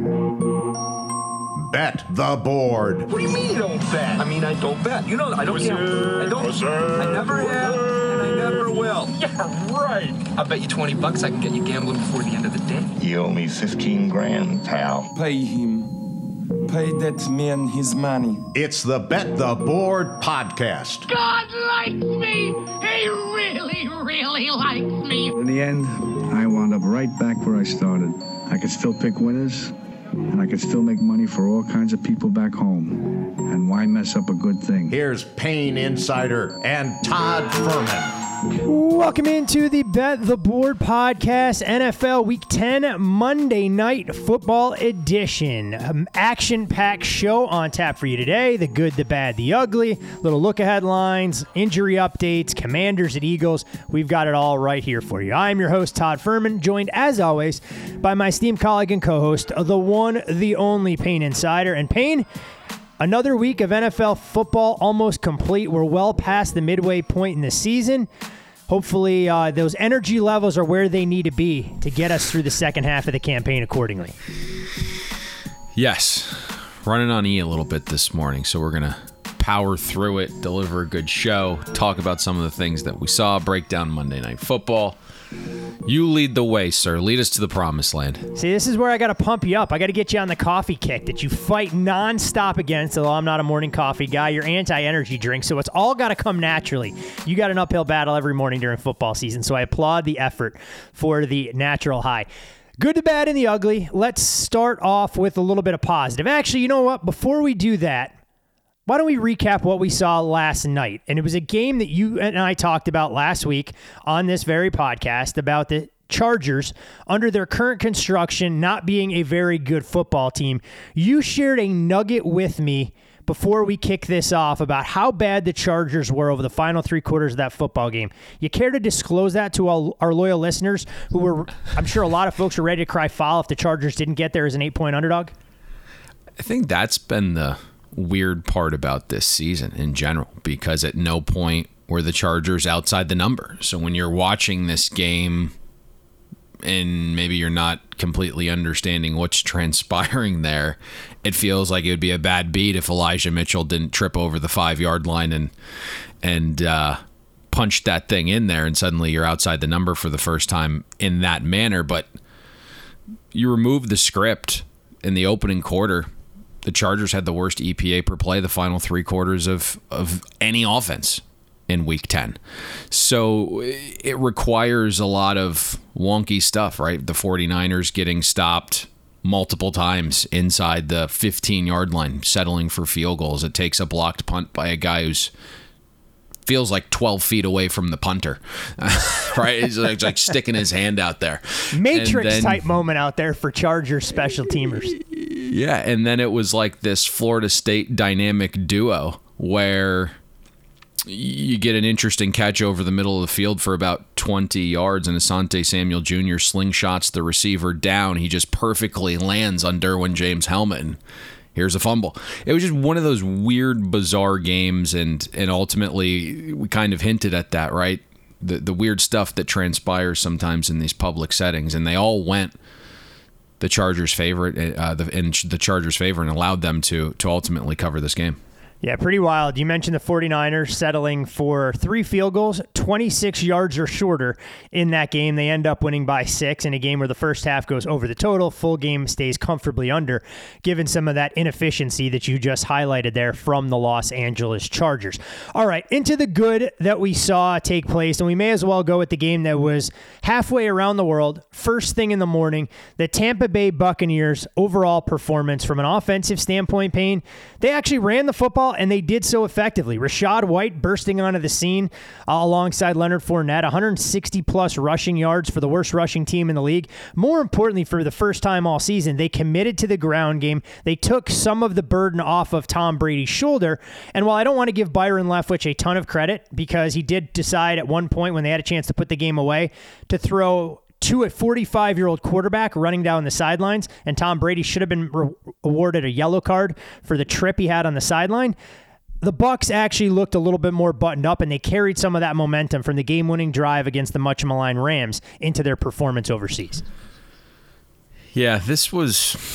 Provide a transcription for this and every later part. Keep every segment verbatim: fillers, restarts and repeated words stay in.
Bet the board. What do you mean you don't bet? I mean, I don't bet. You know, I don't gamble. I don't. I never have, and I never will. Yeah, right. I'll bet you twenty bucks I can get you gambling before the end of the day. You owe me fifteen grand, pal. Pay him. Pay that man his money. It's the Bet the Board podcast. God likes me. He really, really likes me. In the end, I wound up right back where I started. I could still pick winners, and I could still make money for all kinds of people back home. And why mess up a good thing? Here's Payne Insider and Todd Fuhrman. Welcome into the Bet the Board podcast, N F L Week ten Monday Night Football edition. Um, action-packed show on tap for you today. The good, the bad, the ugly. Little look-ahead lines, injury updates, Commanders and Eagles. We've got it all right here for you. I'm your host, Todd Fuhrman, joined as always by my esteemed colleague and co-host, the one, the only Payne Insider. And Payne, another week of N F L football almost complete. We're well past the midway point in the season. Hopefully, uh, those energy levels are where they need to be to get us through the second half of the campaign accordingly. Yes. Running on E a little bit this morning, so we're going to power through it, deliver a good show, talk about some of the things that we saw, break down Monday Night Football. You lead the way, sir. Lead us to the promised land. See, this is where I got to pump you up. I got to get you on the coffee kick that you fight nonstop against, although I'm not a morning coffee guy. You're anti-energy drink, so it's all got to come naturally. You got an uphill battle every morning during football season, so I applaud the effort for the natural high. Good, the bad, and the ugly. Let's start off with a little bit of positive. Actually, you know what? Before we do that, why don't we recap what we saw last night? And it was a game that you and I talked about last week on this very podcast about the Chargers, under their current construction, not being a very good football team. You shared a nugget with me before we kick this off about how bad the Chargers were over the final three quarters of that football game. You care to disclose that to all our loyal listeners who were, I'm sure a lot of folks are ready to cry foul if the Chargers didn't get there as an eight-point underdog? I think that's been the weird part about this season in general, because at no point were the Chargers outside the number. So when you're watching this game and maybe you're not completely understanding what's transpiring there, it feels like it would be a bad beat if Elijah Mitchell didn't trip over the five-yard line and and uh, punch that thing in there, and suddenly you're outside the number for the first time in that manner. But you remove the script in the opening quarter, the Chargers had the worst E P A per play the final three quarters of, of any offense in Week ten. So it requires a lot of wonky stuff, right? The 49ers getting stopped multiple times inside the fifteen-yard line, settling for field goals. It takes a blocked punt by a guy who's feels like twelve feet away from the punter, right? He's like, like sticking his hand out there. Matrix-type moment out there for Chargers special teamers. Yeah, and then it was like this Florida State dynamic duo where you get an interesting catch over the middle of the field for about twenty yards, and Asante Samuel Junior slingshots the receiver down. He just perfectly lands on Derwin James' helmet, and here's a fumble. It was just one of those weird, bizarre games, and and ultimately we kind of hinted at that, right? The the weird stuff that transpires sometimes in these public settings, and they all went the Chargers' favorite, uh, the, in the Chargers' favor, and allowed them to to ultimately cover this game. Yeah, pretty wild. You mentioned the 49ers settling for three field goals, twenty-six yards or shorter in that game. They end up winning by six in a game where the first half goes over the total. Full game stays comfortably under, given some of that inefficiency that you just highlighted there from the Los Angeles Chargers. All right, into the good that we saw take place, and we may as well go with the game that was halfway around the world, first thing in the morning, the Tampa Bay Buccaneers' overall performance from an offensive standpoint, Payne. They actually ran the football, and they did so effectively. Rachaad White bursting onto the scene uh, alongside Leonard Fournette, one hundred sixty plus rushing yards for the worst rushing team in the league. More importantly, for the first time all season, they committed to the ground game. They took some of the burden off of Tom Brady's shoulder. And while I don't want to give Byron Leftwich a ton of credit, because he did decide at one point when they had a chance to put the game away to throw to a forty-five-year-old quarterback running down the sidelines, and Tom Brady should have been re- awarded a yellow card for the trip he had on the sideline. The Bucs actually looked a little bit more buttoned up, and they carried some of that momentum from the game-winning drive against the much-maligned Rams into their performance overseas. Yeah, this was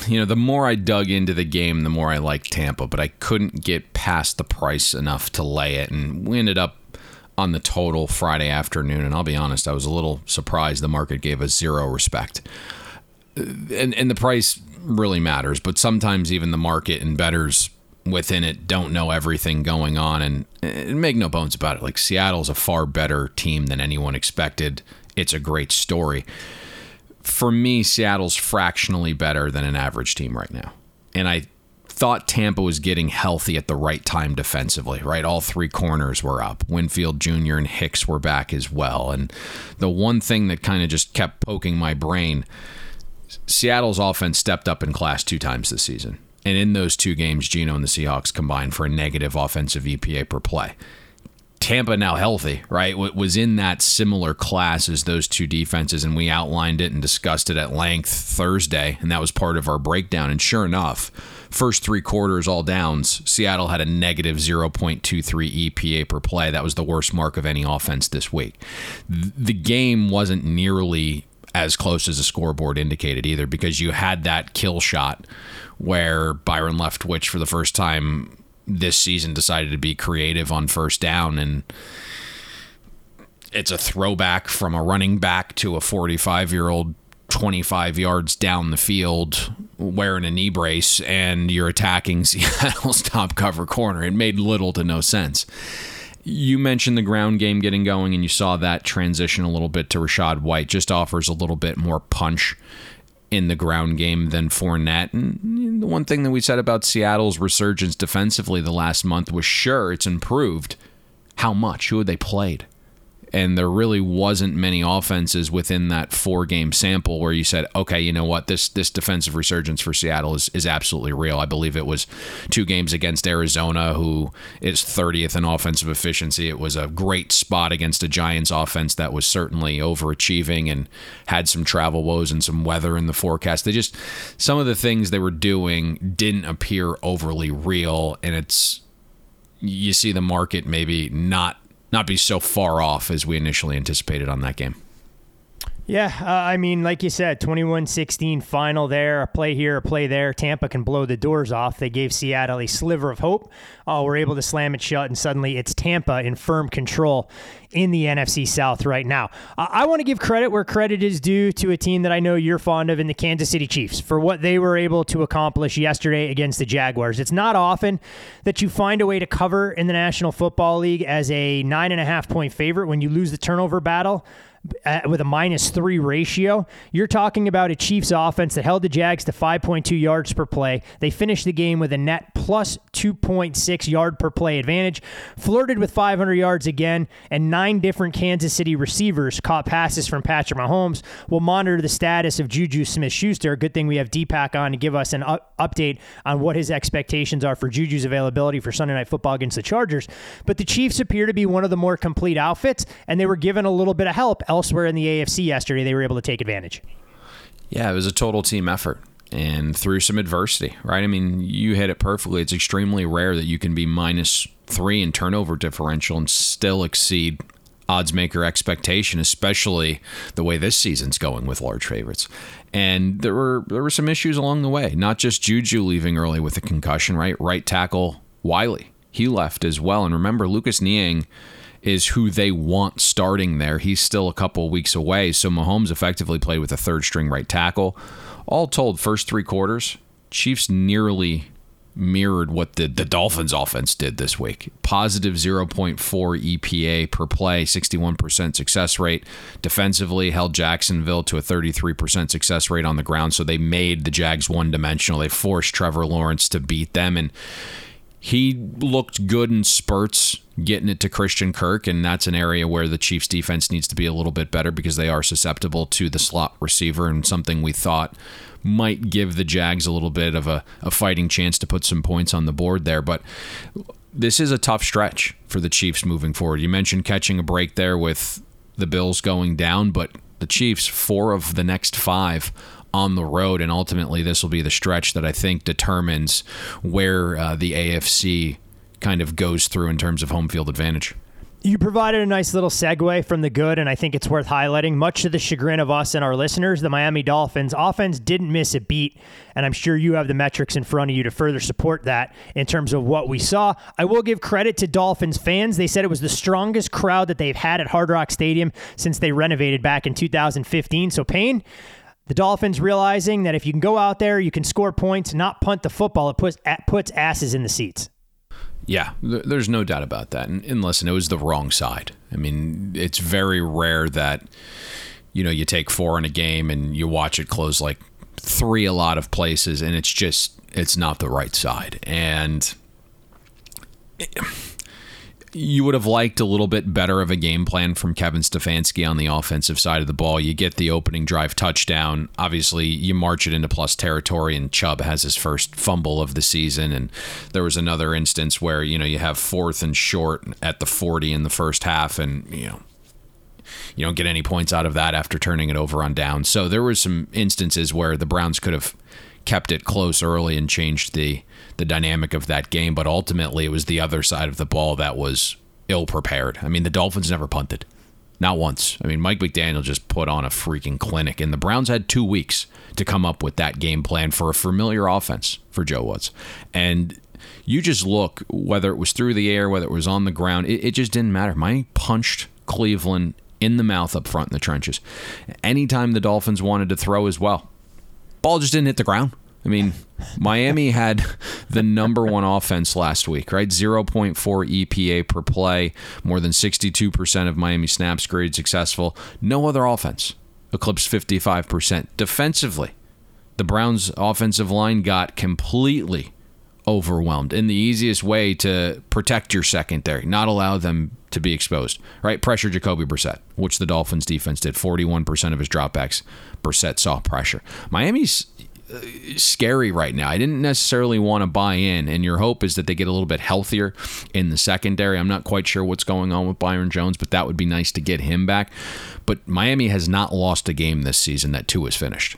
you know, the more I dug into the game, the more I liked Tampa, but I couldn't get past the price enough to lay it, and we ended up on the total Friday afternoon, and I'll be honest, I was a little surprised the market gave us zero respect. And, and the price really matters, but sometimes even the market and bettors within it don't know everything going on, and, and make no bones about it. Like, Seattle's a far better team than anyone expected. It's a great story. For me, Seattle's fractionally better than an average team right now. And I thought Tampa was getting healthy at the right time defensively, right? All three corners were up. Winfield Junior and Hicks were back as well. And the one thing that kind of just kept poking my brain, Seattle's offense stepped up in class two times this season. And in those two games, Geno and the Seahawks combined for a negative offensive E P A per play. Tampa, now healthy, right, was in that similar class as those two defenses, and we outlined it and discussed it at length Thursday, and that was part of our breakdown. And sure enough, first three quarters, all downs, Seattle had a negative zero point two three E P A per play. That was the worst mark of any offense this week. The game wasn't nearly as close as the scoreboard indicated either, because you had that kill shot where Byron Leftwich, for the first time this season, decided to be creative on first down, and it's a throwback from a running back to a forty-five-year-old twenty-five yards down the field wearing a knee brace, and you're attacking Seattle's top cover corner. It made little to no sense. You mentioned the ground game getting going, and you saw that transition a little bit to Rachaad White. Just offers a little bit more punch in the ground game than Fournette. And the one thing that we said about Seattle's resurgence defensively the last month was, sure, it's improved. How much? Who had they played? And there really wasn't many offenses within that four-game sample where you said, okay, you know what, this this defensive resurgence for Seattle is, is absolutely real. I believe it was two games against Arizona, who is thirtieth in offensive efficiency. It was a great spot against a Giants offense that was certainly overachieving and had some travel woes and some weather in the forecast. They just, some of the things they were doing didn't appear overly real, and it's, you see the market maybe not not be so far off as we initially anticipated on that game. Yeah, uh, I mean, like you said, twenty-one sixteen final there, a play here, a play there. Tampa can blow the doors off. They gave Seattle a sliver of hope. Uh, we're able to slam it shut, and suddenly it's Tampa in firm control in the N F C South right now. Uh, I want to give credit where credit is due to a team that I know you're fond of in the Kansas City Chiefs for what they were able to accomplish yesterday against the Jaguars. It's not often that you find a way to cover in the National Football League as a nine and a half point favorite when you lose the turnover battle with a minus three ratio. You're talking about a Chiefs offense that held the Jags to five point two yards per play. They finished the game with a net plus two point six yard per play advantage, flirted with five hundred yards again, and nine different Kansas City receivers caught passes from Patrick Mahomes. We'll monitor the status of Juju Smith-Schuster. Good thing we have Deepak on to give us an up- update on what his expectations are for Juju's availability for Sunday Night Football against the Chargers. But the Chiefs appear to be one of the more complete outfits, and they were given a little bit of help elsewhere in the A F C yesterday. They were able to take advantage. Yeah, it was a total team effort and through some adversity, right? I mean, you hit it perfectly. It's extremely rare that you can be minus three in turnover differential and still exceed odds maker expectation, especially the way this season's going with large favorites. And there were there were some issues along the way, not just Juju leaving early with a concussion, right? Right tackle Wiley, he left as well. And remember, Lucas Niang is who they want starting there. He's still a couple weeks away, so Mahomes effectively played with a third-string right tackle. All told, first three quarters, Chiefs nearly mirrored what the, the Dolphins offense did this week. Positive zero point four E P A per play, sixty-one percent success rate. Defensively, held Jacksonville to a thirty-three percent success rate on the ground, so they made the Jags one-dimensional. They forced Trevor Lawrence to beat them, and he looked good in spurts, getting it to Christian Kirk, and that's an area where the Chiefs defense needs to be a little bit better because they are susceptible to the slot receiver, and something we thought might give the Jags a little bit of a, a fighting chance to put some points on the board there. But this is a tough stretch for the Chiefs moving forward. You mentioned catching a break there with the Bills going down, but the Chiefs, four of the next five on the road, and ultimately this will be the stretch that I think determines where uh, the A F C kind of goes through in terms of home field advantage. You provided a nice little segue from the good, and I think it's worth highlighting. Much to the chagrin of us and our listeners, the Miami Dolphins offense didn't miss a beat, and I'm sure you have the metrics in front of you to further support that in terms of what we saw. I will give credit to Dolphins fans. They said it was the strongest crowd that they've had at Hard Rock Stadium since they renovated back in two thousand fifteen. So, Payne, the Dolphins realizing that if you can go out there, you can score points, not punt the football, it puts, puts asses in the seats. Yeah, there's no doubt about that. And, and listen, it was the wrong side. I mean, it's very rare that, you know, you take four in a game and you watch it close like three a lot of places, and it's just, it's not the right side. And it, you would have liked a little bit better of a game plan from Kevin Stefanski on the offensive side of the ball. You get the opening drive touchdown. Obviously, you march it into plus territory, and Chubb has his first fumble of the season. And there was another instance where, you know, you have fourth and short at the forty in the first half, and, you know, you don't get any points out of that after turning it over on down. So there were some instances where the Browns could have kept it close early and changed the the dynamic of that game, but ultimately it was the other side of the ball that was ill-prepared. I mean, the Dolphins never punted. Not once. I mean, Mike McDaniel just put on a freaking clinic, and the Browns had two weeks to come up with that game plan for a familiar offense for Joe Woods. And you just look, whether it was through the air, whether it was on the ground, it, it just didn't matter. Miami punched Cleveland in the mouth up front in the trenches. Anytime the Dolphins wanted to throw as well, ball just didn't hit the ground. I mean, Miami had the number one offense last week, right? zero point four E P A per play, more than sixty-two percent of Miami snaps graded successful. No other offense eclipsed fifty-five percent. Defensively, the Browns' offensive line got completely overwhelmed. And the easiest way to protect your secondary, not allow them to be exposed, right? Pressure Jacoby Brissett, which the Dolphins defense did. forty-one percent of his dropbacks, Brissett saw pressure. Miami's scary right now. I didn't necessarily want to buy in, and your hope is that they get a little bit healthier in the secondary. I'm not quite sure what's going on with Byron Jones, but that would be nice to get him back. But Miami has not lost a game this season that Tua is finished.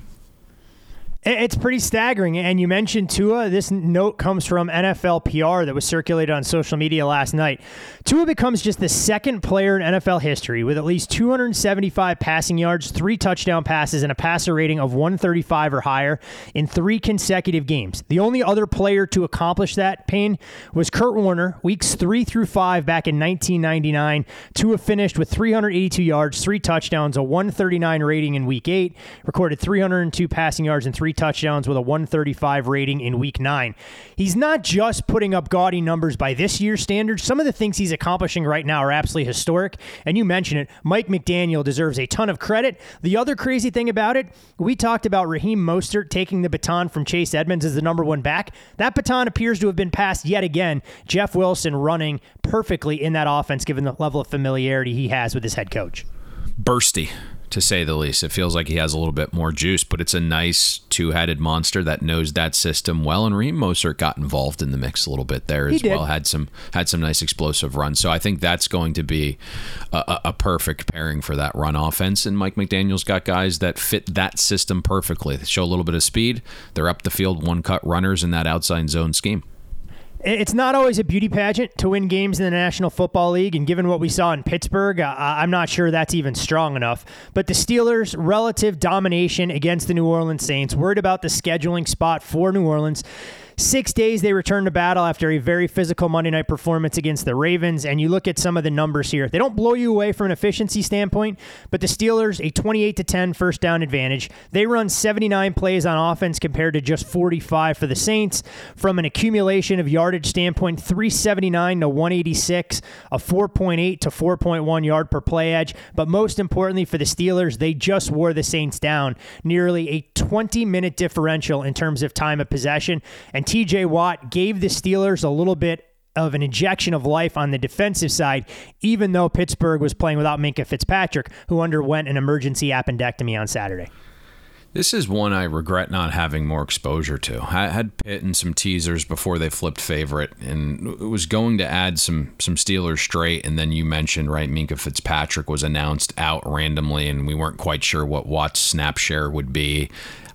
It's pretty staggering. And you mentioned Tua. This note comes from N F L P R that was circulated on social media last night. Tua becomes just the second player in N F L history with at least two hundred seventy-five passing yards, three touchdown passes, and a passer rating of one thirty-five or higher in three consecutive games. The only other player to accomplish that, Payne, was Kurt Warner, weeks three through five back in nineteen ninety-nine. Tua finished with three hundred eighty-two yards, three touchdowns, a one thirty-nine rating in week eight, recorded three hundred two passing yards and three touchdowns with a one thirty-five rating in week nine. He's not just putting up gaudy numbers by this year's standards. Some of the things he's accomplishing right now are absolutely historic. And you mentioned it, Mike McDaniel deserves a ton of credit. The other crazy thing about it, we talked about Raheem Mostert taking the baton from Chase Edmonds as the number one back. That baton appears to have been passed yet again. Jeff Wilson running perfectly in that offense given the level of familiarity he has with his head coach. Bursty, to say the least. It feels like he has a little bit more juice, but it's a nice two-headed monster that knows that system well. And Raheem Mostert got involved in the mix a little bit there as well. Had some had some nice explosive runs. So I think that's going to be a, a perfect pairing for that run offense. And Mike McDaniel's got guys that fit that system perfectly. They show a little bit of speed. They're up the field, one-cut runners in that outside zone scheme. It's not always a beauty pageant to win games in the National Football League, and given what we saw in Pittsburgh, I'm not sure that's even strong enough. But the Steelers' relative domination against the New Orleans Saints, worried about the scheduling spot for New Orleans. Six days they return to battle after a very physical Monday night performance against the Ravens, and you look at some of the numbers here. They don't blow you away from an efficiency standpoint, but the Steelers, a twenty-eight to ten first down advantage. They run seventy-nine plays on offense compared to just forty-five for the Saints. From an accumulation of yardage standpoint, three seventy-nine to one eighty-six, a four point eight to four point one yard per play edge. But most importantly for the Steelers, they just wore the Saints down, nearly a twenty-minute differential in terms of time of possession. And T J Watt gave the Steelers a little bit of an injection of life on the defensive side, even though Pittsburgh was playing without Minkah Fitzpatrick, who underwent an emergency appendectomy on Saturday. This is one I regret not having more exposure to. I had Pitt and some teasers before they flipped favorite, and it was going to add some some Steelers straight, and then you mentioned, right, Minkah Fitzpatrick was announced out randomly, and we weren't quite sure what Watt's snap share would be.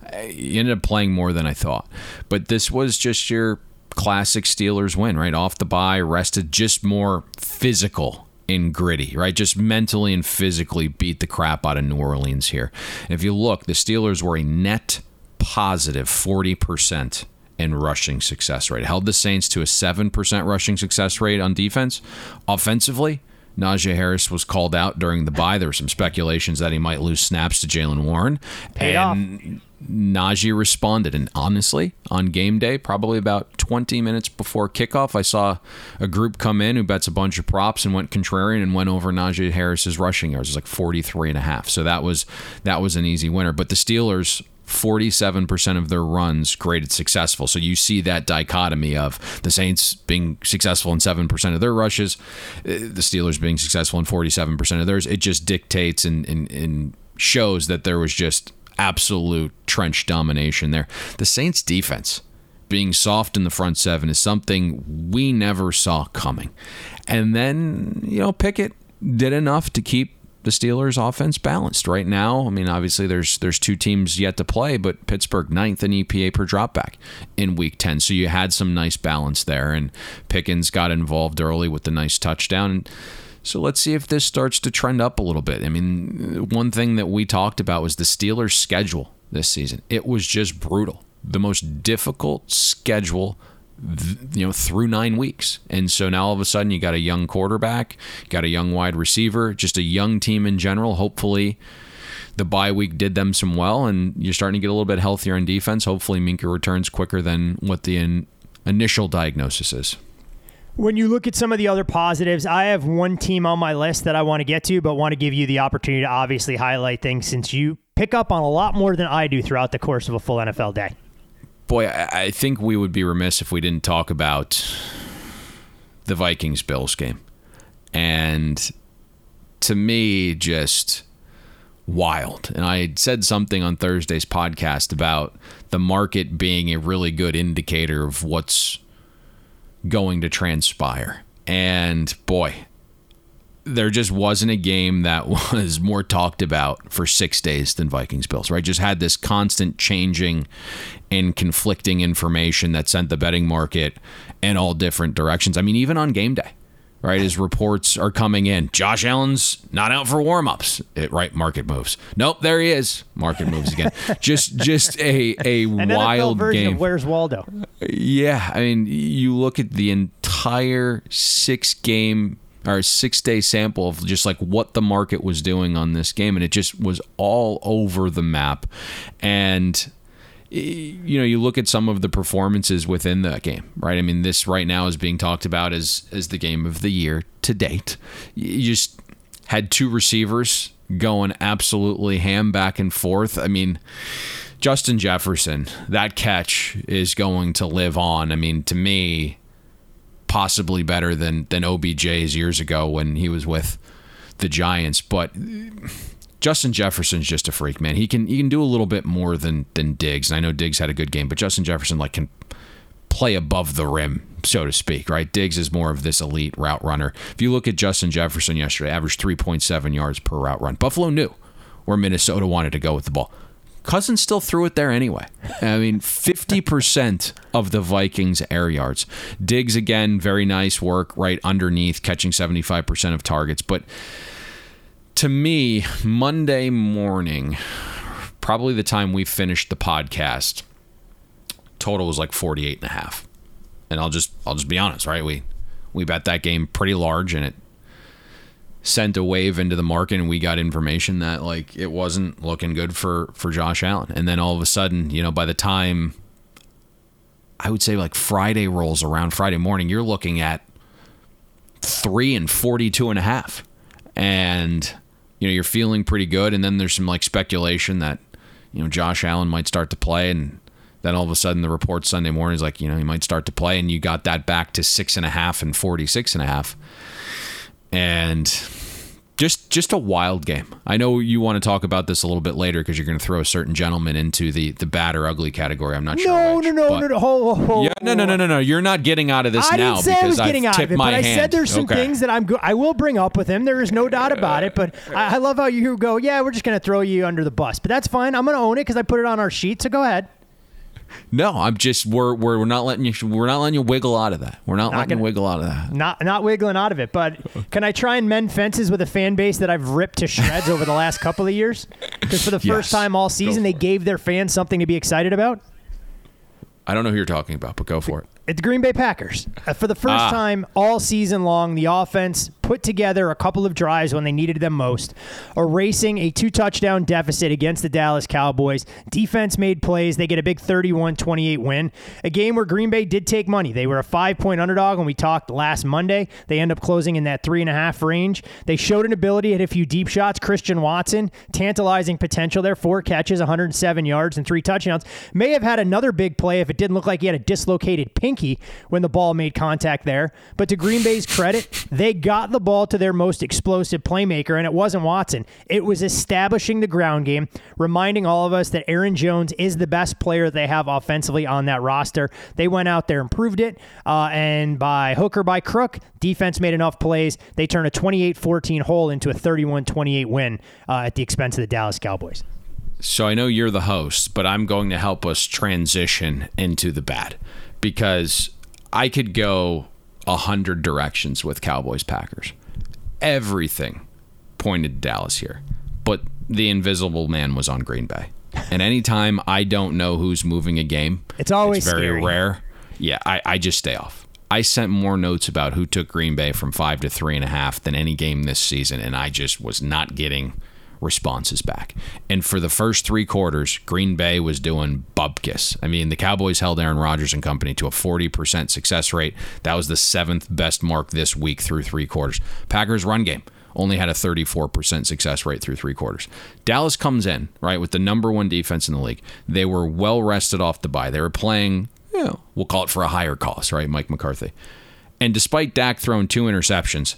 He ended up playing more than I thought. But this was just your classic Steelers win, right? Off the bye, rested, just more physical and gritty, right? Just mentally and physically beat the crap out of New Orleans here. And if you look, the Steelers were a net positive forty percent in rushing success rate. Held the Saints to a seven percent rushing success rate on defense. Offensively, Najee Harris was called out during the bye. There were some speculations that he might lose snaps to Jaylen Warren. Paid and off. Najee responded. And honestly, on game day, probably about twenty minutes before kickoff, I saw a group come in who bets a bunch of props and went contrarian and went over Najee Harris's rushing yards. It was like forty-three and a half. So that was that was an easy winner. But the Steelers, forty-seven percent of their runs graded successful. So you see that dichotomy of the Saints being successful in seven percent of their rushes, the Steelers being successful in forty-seven percent of theirs. It just dictates and, and, and shows that there was just absolute trench domination there. The Saints defense being soft in the front seven is something we never saw coming. And then, you know, Pickett did enough to keep the Steelers offense balanced. Right now, I mean, obviously there's there's two teams yet to play, but Pittsburgh ninth in E P A per dropback in week ten. So you had some nice balance there, and Pickens got involved early with the nice touchdown. So let's see if this starts to trend up a little bit. I mean, one thing that we talked about was the Steelers' schedule this season. It was just brutal. The most difficult schedule, you know, through nine weeks. And so now all of a sudden you got a young quarterback, got a young wide receiver, just a young team in general. Hopefully the bye week did them some well, and you're starting to get a little bit healthier on defense. Hopefully Minkah returns quicker than what the in, initial diagnosis is. When you look at some of the other positives, I have one team on my list that I want to get to, but want to give you the opportunity to obviously highlight things since you pick up on a lot more than I do throughout the course of a full N F L day. Boy, I think we would be remiss if we didn't talk about the Vikings-Bills game. And to me, just wild. And I said something on Thursday's podcast about the market being a really good indicator of what's going to transpire. And boy, there just wasn't a game that was more talked about for six days than Vikings-Bills, right? Just had this constant changing and conflicting information that sent the betting market in all different directions. I mean, even on game day, right, as reports are coming in, Josh Allen's not out for warmups. It, right, market moves. Nope, there he is. Market moves again. just just a, a An wild N F L version game. Of Where's Waldo? Yeah, I mean, you look at the entire six-game or six-day sample of just like what the market was doing on this game, and it just was all over the map. And you know, you look at some of the performances within that game, right? I mean, this right now is being talked about as as the game of the year to date. You just had two receivers going absolutely ham back and forth. I mean, Justin Jefferson, that catch is going to live on. I mean, to me, possibly better than than O B J's years ago when he was with the Giants. But Justin Jefferson's just a freak, man. He can he can do a little bit more than than Diggs. And I know Diggs had a good game, but Justin Jefferson like can play above the rim, so to speak, right? Diggs is more of this elite route runner. If you look at Justin Jefferson yesterday, averaged three point seven yards per route run. Buffalo knew where Minnesota wanted to go with the ball. Cousins still threw it there anyway. I mean, fifty percent of the Vikings' air yards. Diggs, again, very nice work right underneath, catching seventy-five percent of targets. But to me, Monday morning, probably the time we finished the podcast, total was like forty-eight and a half. And I'll just I'll just be honest, right? We we bet that game pretty large, and it sent a wave into the market, and we got information that like it wasn't looking good for for Josh Allen. And then all of a sudden, you know, by the time I would say like Friday rolls around, Friday morning, you're looking at three and forty-two and a half. And you know, you're feeling pretty good, and then there's some like speculation that, you know, Josh Allen might start to play, and then all of a sudden the report Sunday morning is like, you know, he might start to play, and you got that back to six and a half and forty-six and a half. And just just a wild game. I know you want to talk about this a little bit later because you're going to throw a certain gentleman into the, the bad or ugly category. I'm not sure. No, which, no, no, no, no. Hold, hold, yeah, no, no, no, no, no. You're not getting out of this I now didn't say because I was getting I've out tipped of it, my but I hand. said there's some okay. things that I'm go- I will bring up with him. There is no doubt about it. But I, I love how you go, yeah, we're just going to throw you under the bus. But that's fine. I'm going to own it because I put it on our sheet. So go ahead. No, I'm just we're we're not letting you we're not letting you wiggle out of that. We're not, not letting gonna, you wiggle out of that. Not not wiggling out of it. But can I try and mend fences with a fan base that I've ripped to shreds over the last couple of years? Because for the first yes. time all season, they gave their fans something to be excited about. I don't know who you're talking about, but go for it. It's the Green Bay Packers. Uh, for the first ah. time all season long, the offense put together a couple of drives when they needed them most, erasing a two-touchdown deficit against the Dallas Cowboys. Defense made plays. They get a big thirty-one twenty-eight win, a game where Green Bay did take money. They were a five-point underdog when we talked last Monday. They end up closing in that three and a half range. They showed an ability to hit a few deep shots. Christian Watson, tantalizing potential there, four catches, one hundred seven yards, and three touchdowns. May have had another big play if it didn't look like he had a dislocated pinky when the ball made contact there. But to Green Bay's credit, they got the ball to their most explosive playmaker, and it wasn't Watson. It was establishing the ground game, reminding all of us that Aaron Jones is the best player they have offensively on that roster. They went out there and proved it, uh, and by hook or by crook, defense made enough plays. They turned a twenty-eight fourteen hole into a thirty-one twenty-eight win uh, at the expense of the Dallas Cowboys. So I know you're the host, but I'm going to help us transition into the bad, because I could go a hundred directions with Cowboys Packers. Everything pointed to Dallas here, but the invisible man was on Green Bay. And anytime I don't know who's moving a game, it's always it's very scary. rare. Yeah, I, I just stay off. I sent more notes about who took Green Bay from five to three and a half than any game this season, and I just was not getting responses back. And for the first three quarters, Green Bay was doing bupkis. I mean, the Cowboys held Aaron Rodgers and company to a forty percent success rate. That was the seventh best mark this week through three quarters. Packers run game only had a thirty-four percent success rate through three quarters. Dallas comes in, right, with the number one defense in the league. They were well rested off the bye. They were playing, you know, we'll call it for a higher cost, right, Mike McCarthy. And despite Dak throwing two interceptions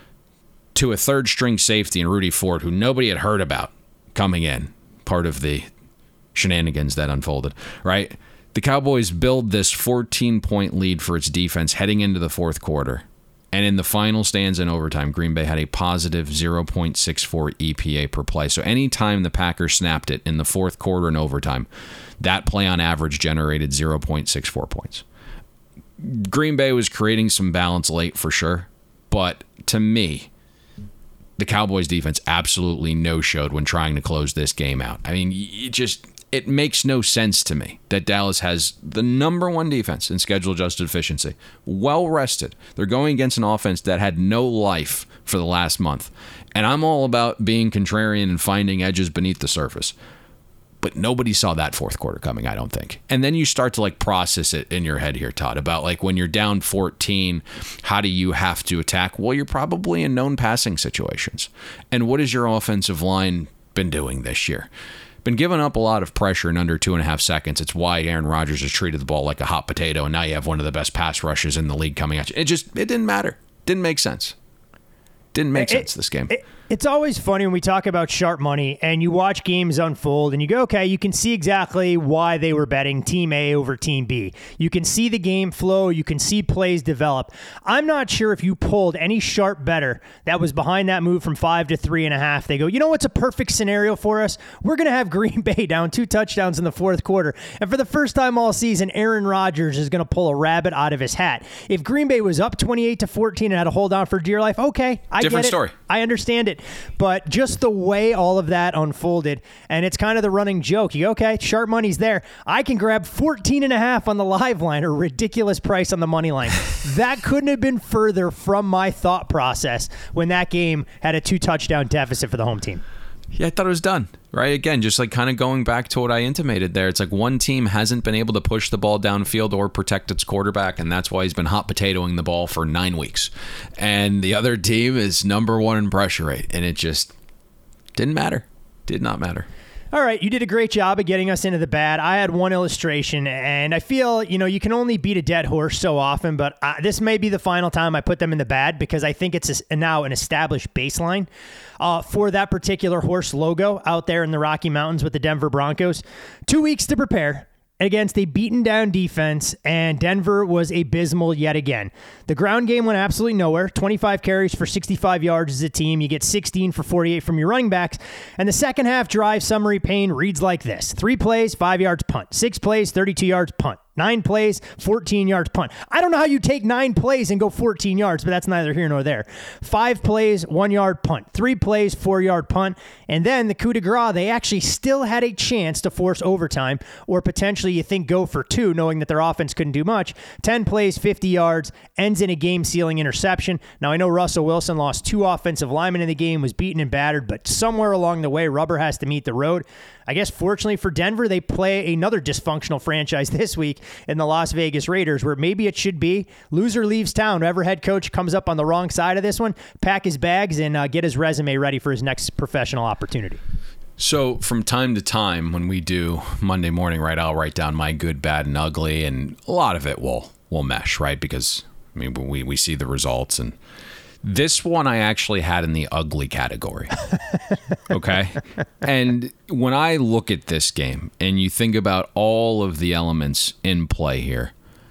to a third-string safety in Rudy Ford, who nobody had heard about coming in, part of the shenanigans that unfolded, right? The Cowboys build this fourteen-point lead for its defense heading into the fourth quarter. And in the final stands in overtime, Green Bay had a positive zero point six four E P A per play. So anytime the Packers snapped it in the fourth quarter in overtime, that play on average generated zero point six four points. Green Bay was creating some balance late for sure, but to me, the Cowboys defense absolutely no-showed when trying to close this game out. I mean, it just, it makes no sense to me that Dallas has the number one defense in schedule-adjusted efficiency. Well-rested. They're going against an offense that had no life for the last month. And I'm all about being contrarian and finding edges beneath the surface. But nobody saw that fourth quarter coming, I don't think. And then you start to like process it in your head here, Todd, about like when you're down fourteen, how do you have to attack? Well, you're probably in known passing situations. And what has your offensive line been doing this year? Been giving up a lot of pressure in under two and a half seconds. It's why Aaron Rodgers has treated the ball like a hot potato, and now you have one of the best pass rushes in the league coming at you. It just, it didn't matter. Didn't make sense. Didn't make it, sense this game. It, it's always funny when we talk about sharp money and you watch games unfold and you go, okay, you can see exactly why they were betting Team A over Team B. You can see the game flow. You can see plays develop. I'm not sure if you pulled any sharp better that was behind that move from five to three and a half. They go, you know what's a perfect scenario for us? We're going to have Green Bay down two touchdowns in the fourth quarter. And for the first time all season, Aaron Rodgers is going to pull a rabbit out of his hat. If Green Bay was up twenty-eight to fourteen and had to hold on for dear life, okay, I Different get it. story. I understand it. But just the way all of that unfolded, and it's kind of the running joke. You go, okay, sharp money's there. I can grab fourteen and a half on the live line, or ridiculous price on the money line. That couldn't have been further from my thought process when that game had a two touchdown deficit for the home team. Yeah, I thought it was done, right? Again, just like kind of going back to what I intimated there. It's like one team hasn't been able to push the ball downfield or protect its quarterback, and that's why he's been hot potatoing the ball for nine weeks. And the other team is number one in pressure rate, and it just didn't matter. Did not matter. All right, you did a great job of getting us into the bad. I had one illustration, and I feel, you know, you can only beat a dead horse so often, but uh, this may be the final time I put them in the bad because I think it's a, now an established baseline uh, for that particular horse logo out there in the Rocky Mountains with the Denver Broncos. Two weeks to prepare. against a beaten down defense, and Denver was abysmal yet again. The ground game went absolutely nowhere. twenty-five carries for sixty-five yards as a team. You get sixteen for forty-eight from your running backs. And the second half drive summary pane reads like this. Three plays, five yards punt. Six plays, thirty-two yards punt. Nine plays, fourteen yards punt. I don't know how you take nine plays and go fourteen yards, but that's neither here nor there. Five plays, one yard punt. Three plays, four yard punt. And then the coup de grace, they actually still had a chance to force overtime, or potentially you think go for two, knowing that their offense couldn't do much. ten plays, fifty yards, ends in a game-sealing interception. Now, I know Russell Wilson lost two offensive linemen in the game, was beaten and battered, but somewhere along the way, rubber has to meet the road. I guess fortunately for Denver, they play another dysfunctional franchise this week in the Las Vegas Raiders, where maybe it should be loser leaves town. Whoever head coach comes up on the wrong side of this one, pack his bags and uh, get his resume ready for his next professional opportunity. So from time to time when we do Monday morning, right, I'll write down my good, bad, and ugly, and a lot of it will will mesh, right? Because I mean, we we see the results, and this one I actually had in the ugly category. Okay? And when I look at this game and you think about all of the elements in play here,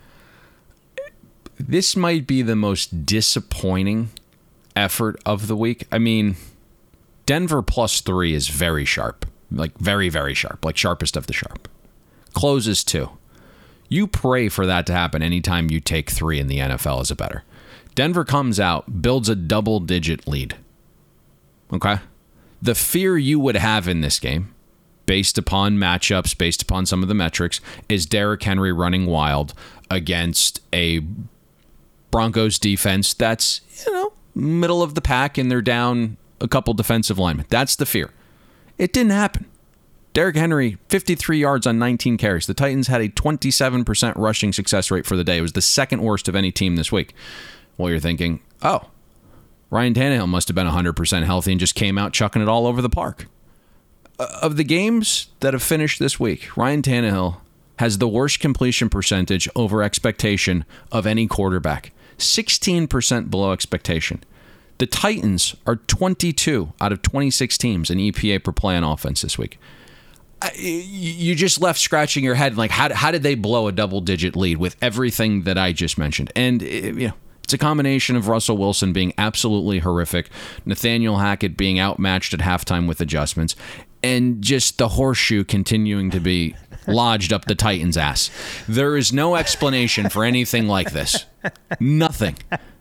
this might be the most disappointing effort of the week. I mean, Denver plus three is very sharp. Like very, very sharp. Like sharpest of the sharp. Closes two. You pray for that to happen anytime you take three in the N F L as a better. Denver comes out, builds a double-digit lead. Okay? The fear you would have in this game, based upon matchups, based upon some of the metrics, is Derrick Henry running wild against a Broncos defense that's, you know, middle of the pack, and they're down a couple defensive linemen. That's the fear. It didn't happen. Derrick Henry, fifty-three yards on nineteen carries. The Titans had a twenty-seven percent rushing success rate for the day. It was the second worst of any team this week. Well, you're thinking, oh, Ryan Tannehill must have been one hundred percent healthy and just came out chucking it all over the park. Uh, of the games that have finished this week, Ryan Tannehill has the worst completion percentage over expectation of any quarterback. sixteen percent below expectation. The Titans are twenty-two out of twenty-six teams in E P A per play on offense this week. You just left scratching your head like, how, how did they blow a double-digit lead with everything that I just mentioned? And, you know, it's a combination of Russell Wilson being absolutely horrific, Nathaniel Hackett being outmatched at halftime with adjustments, and just the horseshoe continuing to be lodged up the Titans' ass. There is no explanation for anything like this. Nothing.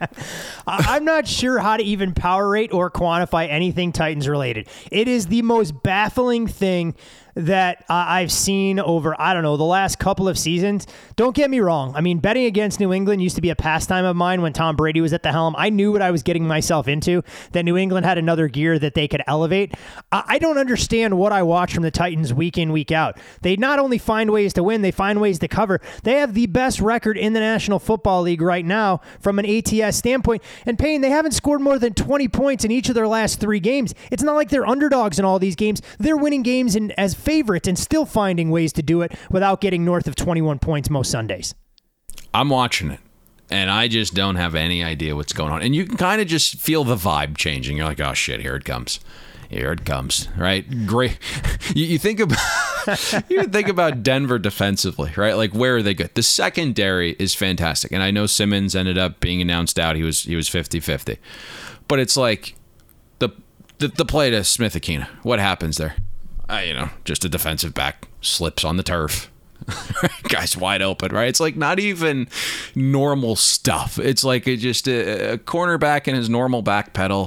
I'm not sure how to even power rate or quantify anything Titans related. It is the most baffling thing that uh, I've seen over, I don't know, the last couple of seasons. Don't get me wrong. I mean, betting against New England used to be a pastime of mine when Tom Brady was at the helm. I knew what I was getting myself into, that New England had another gear that they could elevate. I, I don't understand what I watch from the Titans week in, week out. They not only find ways to win, they find ways to cover. They have the best record in the National Football League right now from an A T S standpoint. And Payne, they haven't scored more than twenty points in each of their last three games. It's not like they're underdogs in all these games. They're winning games in, as favorites and still finding ways to do it without getting north of twenty-one points most Sundays. I'm watching it, and I just don't have any idea what's going on. And you can kind of just feel the vibe changing. You're like, oh, shit, here it comes. Here it comes, right? Great. You, you think about you think about Denver defensively, right? Like, where are they good? The secondary is fantastic, and I know Simmons ended up being announced out. He was he was fifty-fifty. But it's like the the, the play to Smith-Akina. What happens there? Uh, you know, just a defensive back slips on the turf. Guy's wide open, right? It's like not even normal stuff. It's like a, just a, a cornerback in his normal back pedal.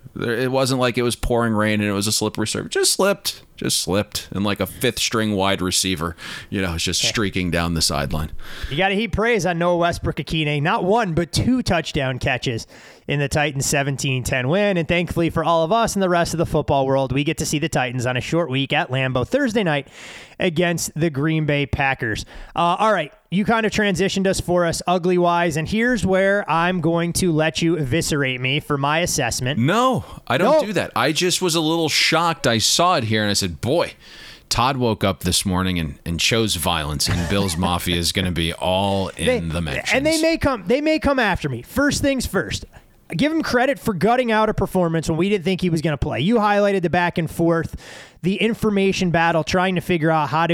It wasn't like it was pouring rain and it was a slippery surface. Just slipped. Just slipped. And like a fifth string wide receiver, you know, it's just streaking down the sideline. You got to heap praise on Noah Westbrook-Akine. Not one, but two touchdown catches in the Titans seventeen ten win. And thankfully for all of us and the rest of the football world, we get to see the Titans on a short week at Lambeau Thursday night against the Green Bay Packers. Uh, all right. You kind of transitioned us for us ugly-wise, and here's where I'm going to let you eviscerate me for my assessment. No, I don't no. do that. I just was a little shocked. I saw it here, and I said, boy, Todd woke up this morning and, and chose violence, and Bills Mafia is going to be all in they, the mentions. And they may come They may come after me. First things first. Give him credit for gutting out a performance when we didn't think he was going to play. You highlighted the back and forth, the information battle, trying to figure out how to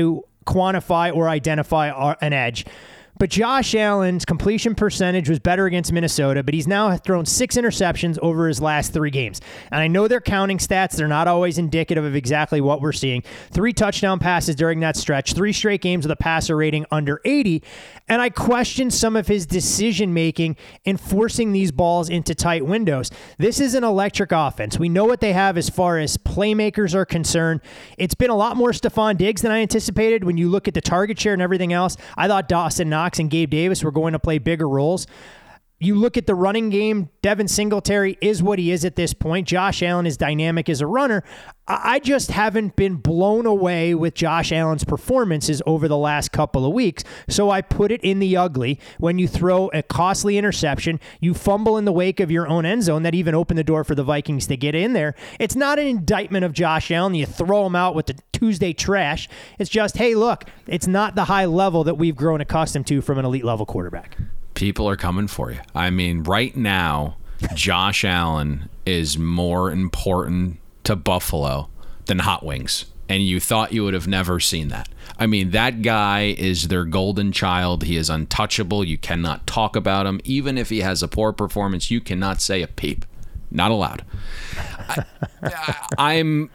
quantify or identify an edge. But Josh Allen's completion percentage was better against Minnesota, but he's now thrown six interceptions over his last three games. And I know they're counting stats. They're not always indicative of exactly what we're seeing. Three touchdown passes during that stretch, three straight games with a passer rating under eighty. And I question some of his decision-making in forcing these balls into tight windows. This is an electric offense. We know what they have as far as playmakers are concerned. It's been a lot more Stephon Diggs than I anticipated. When you look at the target share and everything else, I thought Dawson Knox and Gabe Davis were going to play bigger roles. You look at the running game, Devin Singletary is what he is at this point. Josh Allen is dynamic as a runner. I just haven't been blown away with Josh Allen's performances over the last couple of weeks. So I put it in the ugly when you throw a costly interception, you fumble in the wake of your own end zone that even opened the door for the Vikings to get in there. It's not an indictment of Josh Allen. You throw him out with the Tuesday trash. It's just, hey, look, it's not the high level that we've grown accustomed to from an elite level quarterback. People are coming for you. I mean, right now, Josh Allen is more important to Buffalo than hot wings. And you thought you would have never seen that. I mean, that guy is their golden child. He is untouchable. You cannot talk about him. Even if he has a poor performance, you cannot say a peep. Not allowed. I, I'm,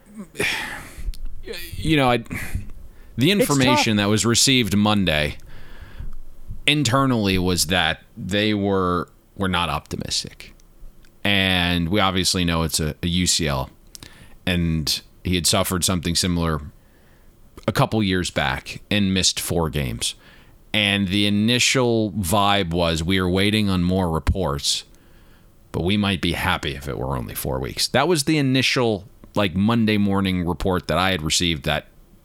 you know, I, the information that was received Monday internally was that they were were not optimistic. And we obviously know it's a, a U C L. And he had suffered something similar a couple years back and missed four games. And the initial vibe was we are waiting on more reports, but we might be happy if it were only four weeks. That was the initial like Monday morning report that I had received. That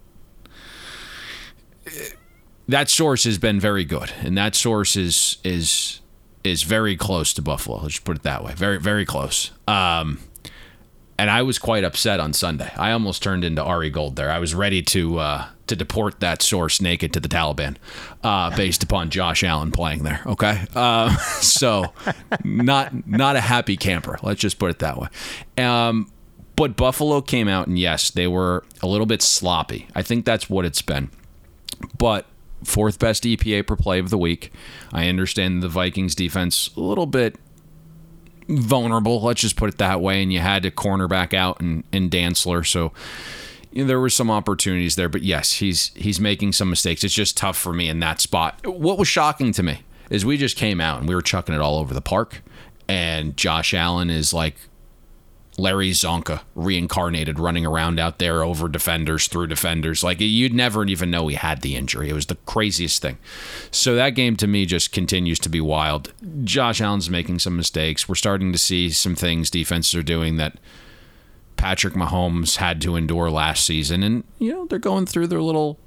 That source has been very good, and that source is is is very close to Buffalo. Let's just put it that way. Very, very close. Um, and I was quite upset on Sunday. I almost turned into Ari Gold there. I was ready to uh, to deport that source naked to the Taliban uh, based upon Josh Allen playing there. Okay, uh, so not not a happy camper. Let's just put it that way. Um, but Buffalo came out, and yes, they were a little bit sloppy. I think that's what it's been. But fourth best E P A per play of the week. I understand the Vikings defense a little bit vulnerable, let's just put it that way, and you had to cornerback out and, and Dantzler, so you know, there were some opportunities there, but yes, he's he's making some mistakes. It's just tough for me in that spot. What was shocking to me is we just came out and we were chucking it all over the park, and Josh Allen is like Larry Zonka reincarnated, running around out there over defenders, through defenders. Like, you'd never even know he had the injury. It was the craziest thing. So that game to me just continues to be wild. Josh Allen's making some mistakes. We're starting to see some things defenses are doing that Patrick Mahomes had to endure last season. And, you know, they're going through their little,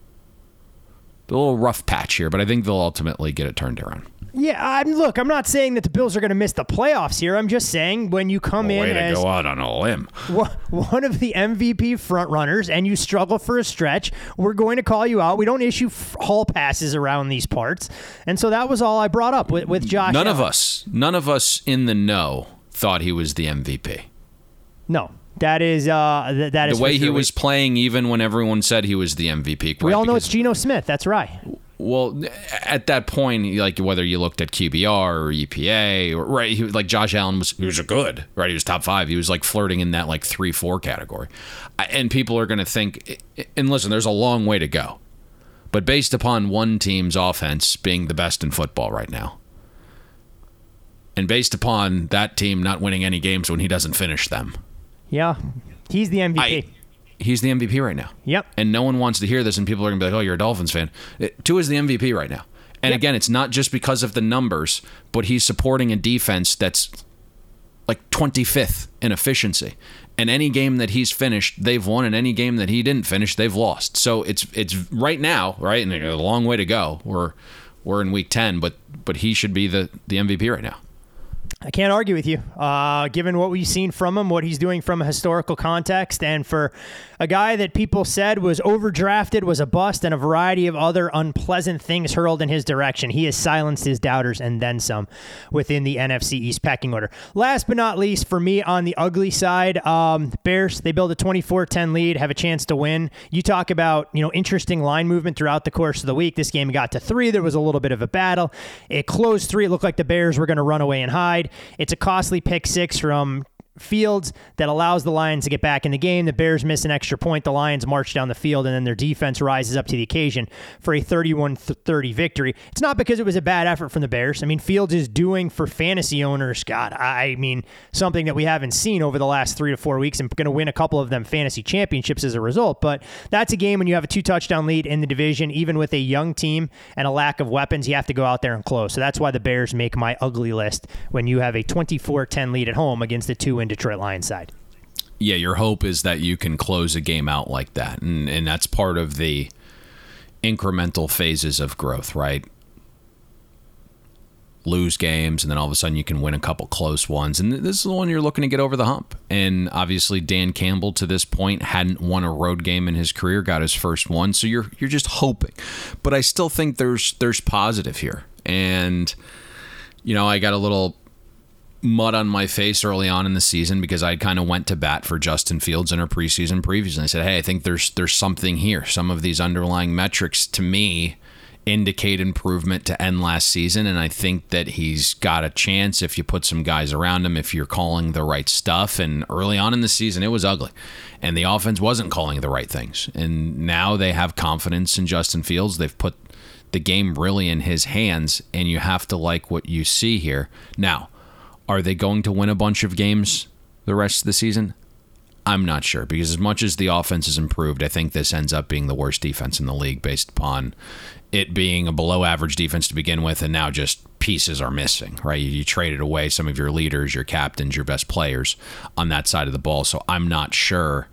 their little rough patch here, but I think they'll ultimately get it turned around. Yeah, I'm, look, I'm not saying that the Bills are going to miss the playoffs here. I'm just saying when you come well, in way as to go out on a limb. one of the M V P frontrunners and you struggle for a stretch, we're going to call you out. We don't issue f- hall passes around these parts. And so that was all I brought up with, with Josh None Allen. of us, none of us in the know thought he was the M V P. No. That is uh, th- that is the way sure. he was playing, even when everyone said he was the M V P. We all know it's Geno Smith. That's right. Well, at that point, like whether you looked at Q B R or E P A, or right, he, like Josh Allen was, he was a good, right? He was top five. He was like flirting in that like three, four category. And people are going to think, and listen, there's a long way to go, but based upon one team's offense being the best in football right now, and based upon that team not winning any games when he doesn't finish them. Yeah, he's the M V P. I, he's the M V P right now. Yep. And no one wants to hear this, and people are going to be like, oh, you're a Dolphins fan. It, Tua is the M V P right now. And yep. Again, it's not just because of the numbers, but he's supporting a defense that's like twenty-fifth in efficiency. And any game that he's finished, they've won, and any game that he didn't finish, they've lost. So it's it's right now, right? And a long way to go. We're we're in week ten, but but he should be the, the M V P right now. I can't argue with you, uh, given what we've seen from him, what he's doing from a historical context, and for a guy that people said was overdrafted, was a bust, and a variety of other unpleasant things hurled in his direction. He has silenced his doubters and then some within the N F C East pecking order. Last but not least, for me on the ugly side, um, Bears, they build a twenty-four ten lead, have a chance to win. You talk about, you know, interesting line movement throughout the course of the week. This game got to three. There was a little bit of a battle. It closed three. It looked like the Bears were going to run away and hide. It's a costly pick six from Fields that allows the Lions to get back in the game. The Bears miss an extra point. The Lions march down the field, and then their defense rises up to the occasion for a thirty-one thirty victory. It's not because it was a bad effort from the Bears. I mean, Fields is doing for fantasy owners, God, I mean, something that we haven't seen over the last three to four weeks, and going to win a couple of them fantasy championships as a result. But that's a game when you have a two-touchdown lead in the division, even with a young team and a lack of weapons, you have to go out there and close. So that's why the Bears make my ugly list when you have a twenty-four ten lead at home against a two-win Detroit Lions side. Yeah, your hope is that you can close a game out like that. And, and that's part of the incremental phases of growth, right? Lose games, and then all of a sudden you can win a couple close ones. And this is the one you're looking to get over the hump. And obviously Dan Campbell to this point hadn't won a road game in his career, got his first one. So you're you're just hoping. But I still think there's there's positive here. And, you know, I got a little mud on my face early on in the season because I kind of went to bat for Justin Fields in our preseason previews, and I said, hey, I think there's there's something here. Some of these underlying metrics to me indicate improvement to end last season, and I think that he's got a chance if you put some guys around him, if you're calling the right stuff. And early on in the season, it was ugly, and the offense wasn't calling the right things. And now they have confidence in Justin Fields. They've put the game really in his hands, and you have to like what you see here. Now, are they going to win a bunch of games the rest of the season? I'm not sure, because as much as the offense has improved, I think this ends up being the worst defense in the league based upon it being a below average defense to begin with, and now just pieces are missing, right? You, you traded away some of your leaders, your captains, your best players on that side of the ball. So I'm not sure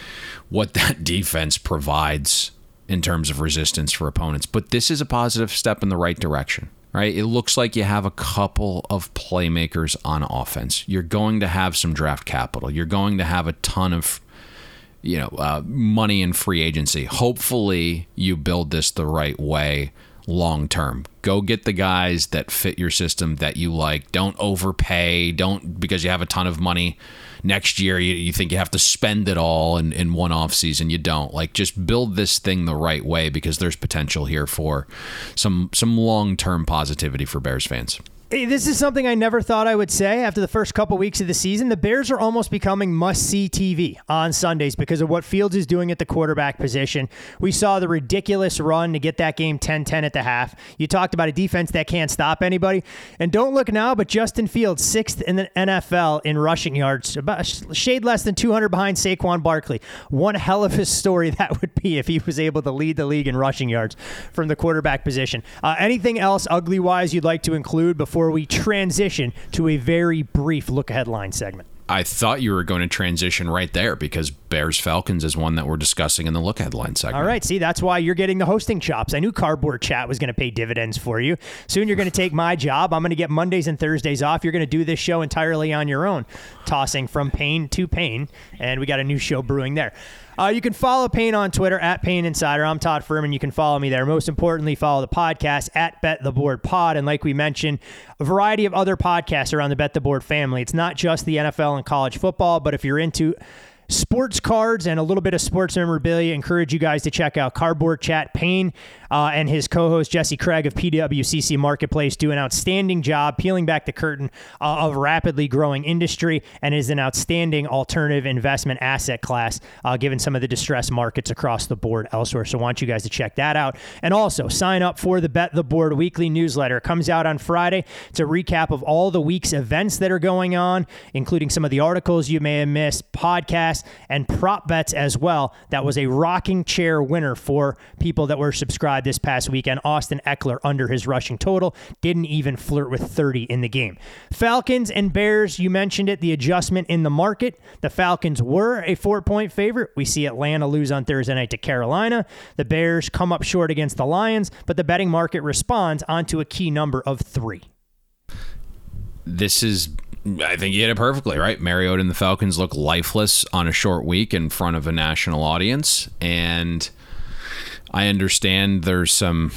what that defense provides in terms of resistance for opponents. But this is a positive step in the right direction. Right? It looks like you have a couple of playmakers on offense. You're going to have some draft capital. You're going to have a ton of, you know, uh, money in free agency. Hopefully you build this the right way long term. Go get the guys that fit your system that you like. Don't overpay. Don't, because you have a ton of money next year, you, you think you have to spend it all in, in one off season. You don't. Like, just build this thing the right way, because there's potential here for some some long-term positivity for Bears fans. Hey, this is something I never thought I would say after the first couple weeks of the season. The Bears are almost becoming must-see T V on Sundays because of what Fields is doing at the quarterback position. We saw the ridiculous run to get that game ten ten at the half. You talked about a defense that can't stop anybody. And don't look now, but Justin Fields, sixth in the N F L in rushing yards, about a shade less than two hundred behind Saquon Barkley. One hell of a story that would be if he was able to lead the league in rushing yards from the quarterback position. Uh, anything else ugly-wise you'd like to include before Before we transition to a very brief look-ahead line segment? I thought you were going to transition right there, because Bears-Falcons is one that we're discussing in the look-ahead line segment. All right, see, that's why you're getting the hosting chops. I knew Cardboard Chat was going to pay dividends for you. Soon you're going to take my job. I'm going to get Mondays and Thursdays off. You're going to do this show entirely on your own, tossing from pain to pain, and we got a new show brewing there. Uh, you can follow Payne on Twitter, at Payne Insider. I'm Todd Furman. You can follow me there. Most importantly, follow the podcast, at Bet the Board Pod. And like we mentioned, a variety of other podcasts around the Bet the Board family. It's not just the N F L and college football, but if you're into sports cards and a little bit of sports memorabilia, encourage you guys to check out Cardboard Chat. Payne uh, and his co-host Jesse Craig of P W C C Marketplace do an outstanding job peeling back the curtain uh, of rapidly growing industry, and is an outstanding alternative investment asset class uh, given some of the distressed markets across the board elsewhere. So I want you guys to check that out. And also sign up for the Bet the Board weekly newsletter. It comes out on Friday. It's a recap of all the week's events that are going on, including some of the articles you may have missed, podcasts, and prop bets as well. That was a rocking chair winner for people that were subscribed this past weekend. Austin Eckler under his rushing total. Didn't even flirt with thirty in the game. Falcons and Bears, you mentioned it, the adjustment in the market. The Falcons were a four-point favorite. We see Atlanta lose on Thursday night to Carolina. The Bears come up short against the Lions, but the betting market responds onto a key number of three. this is, I think you hit it perfectly, right? Mariota and the Falcons look lifeless on a short week in front of a national audience. And I understand there's some,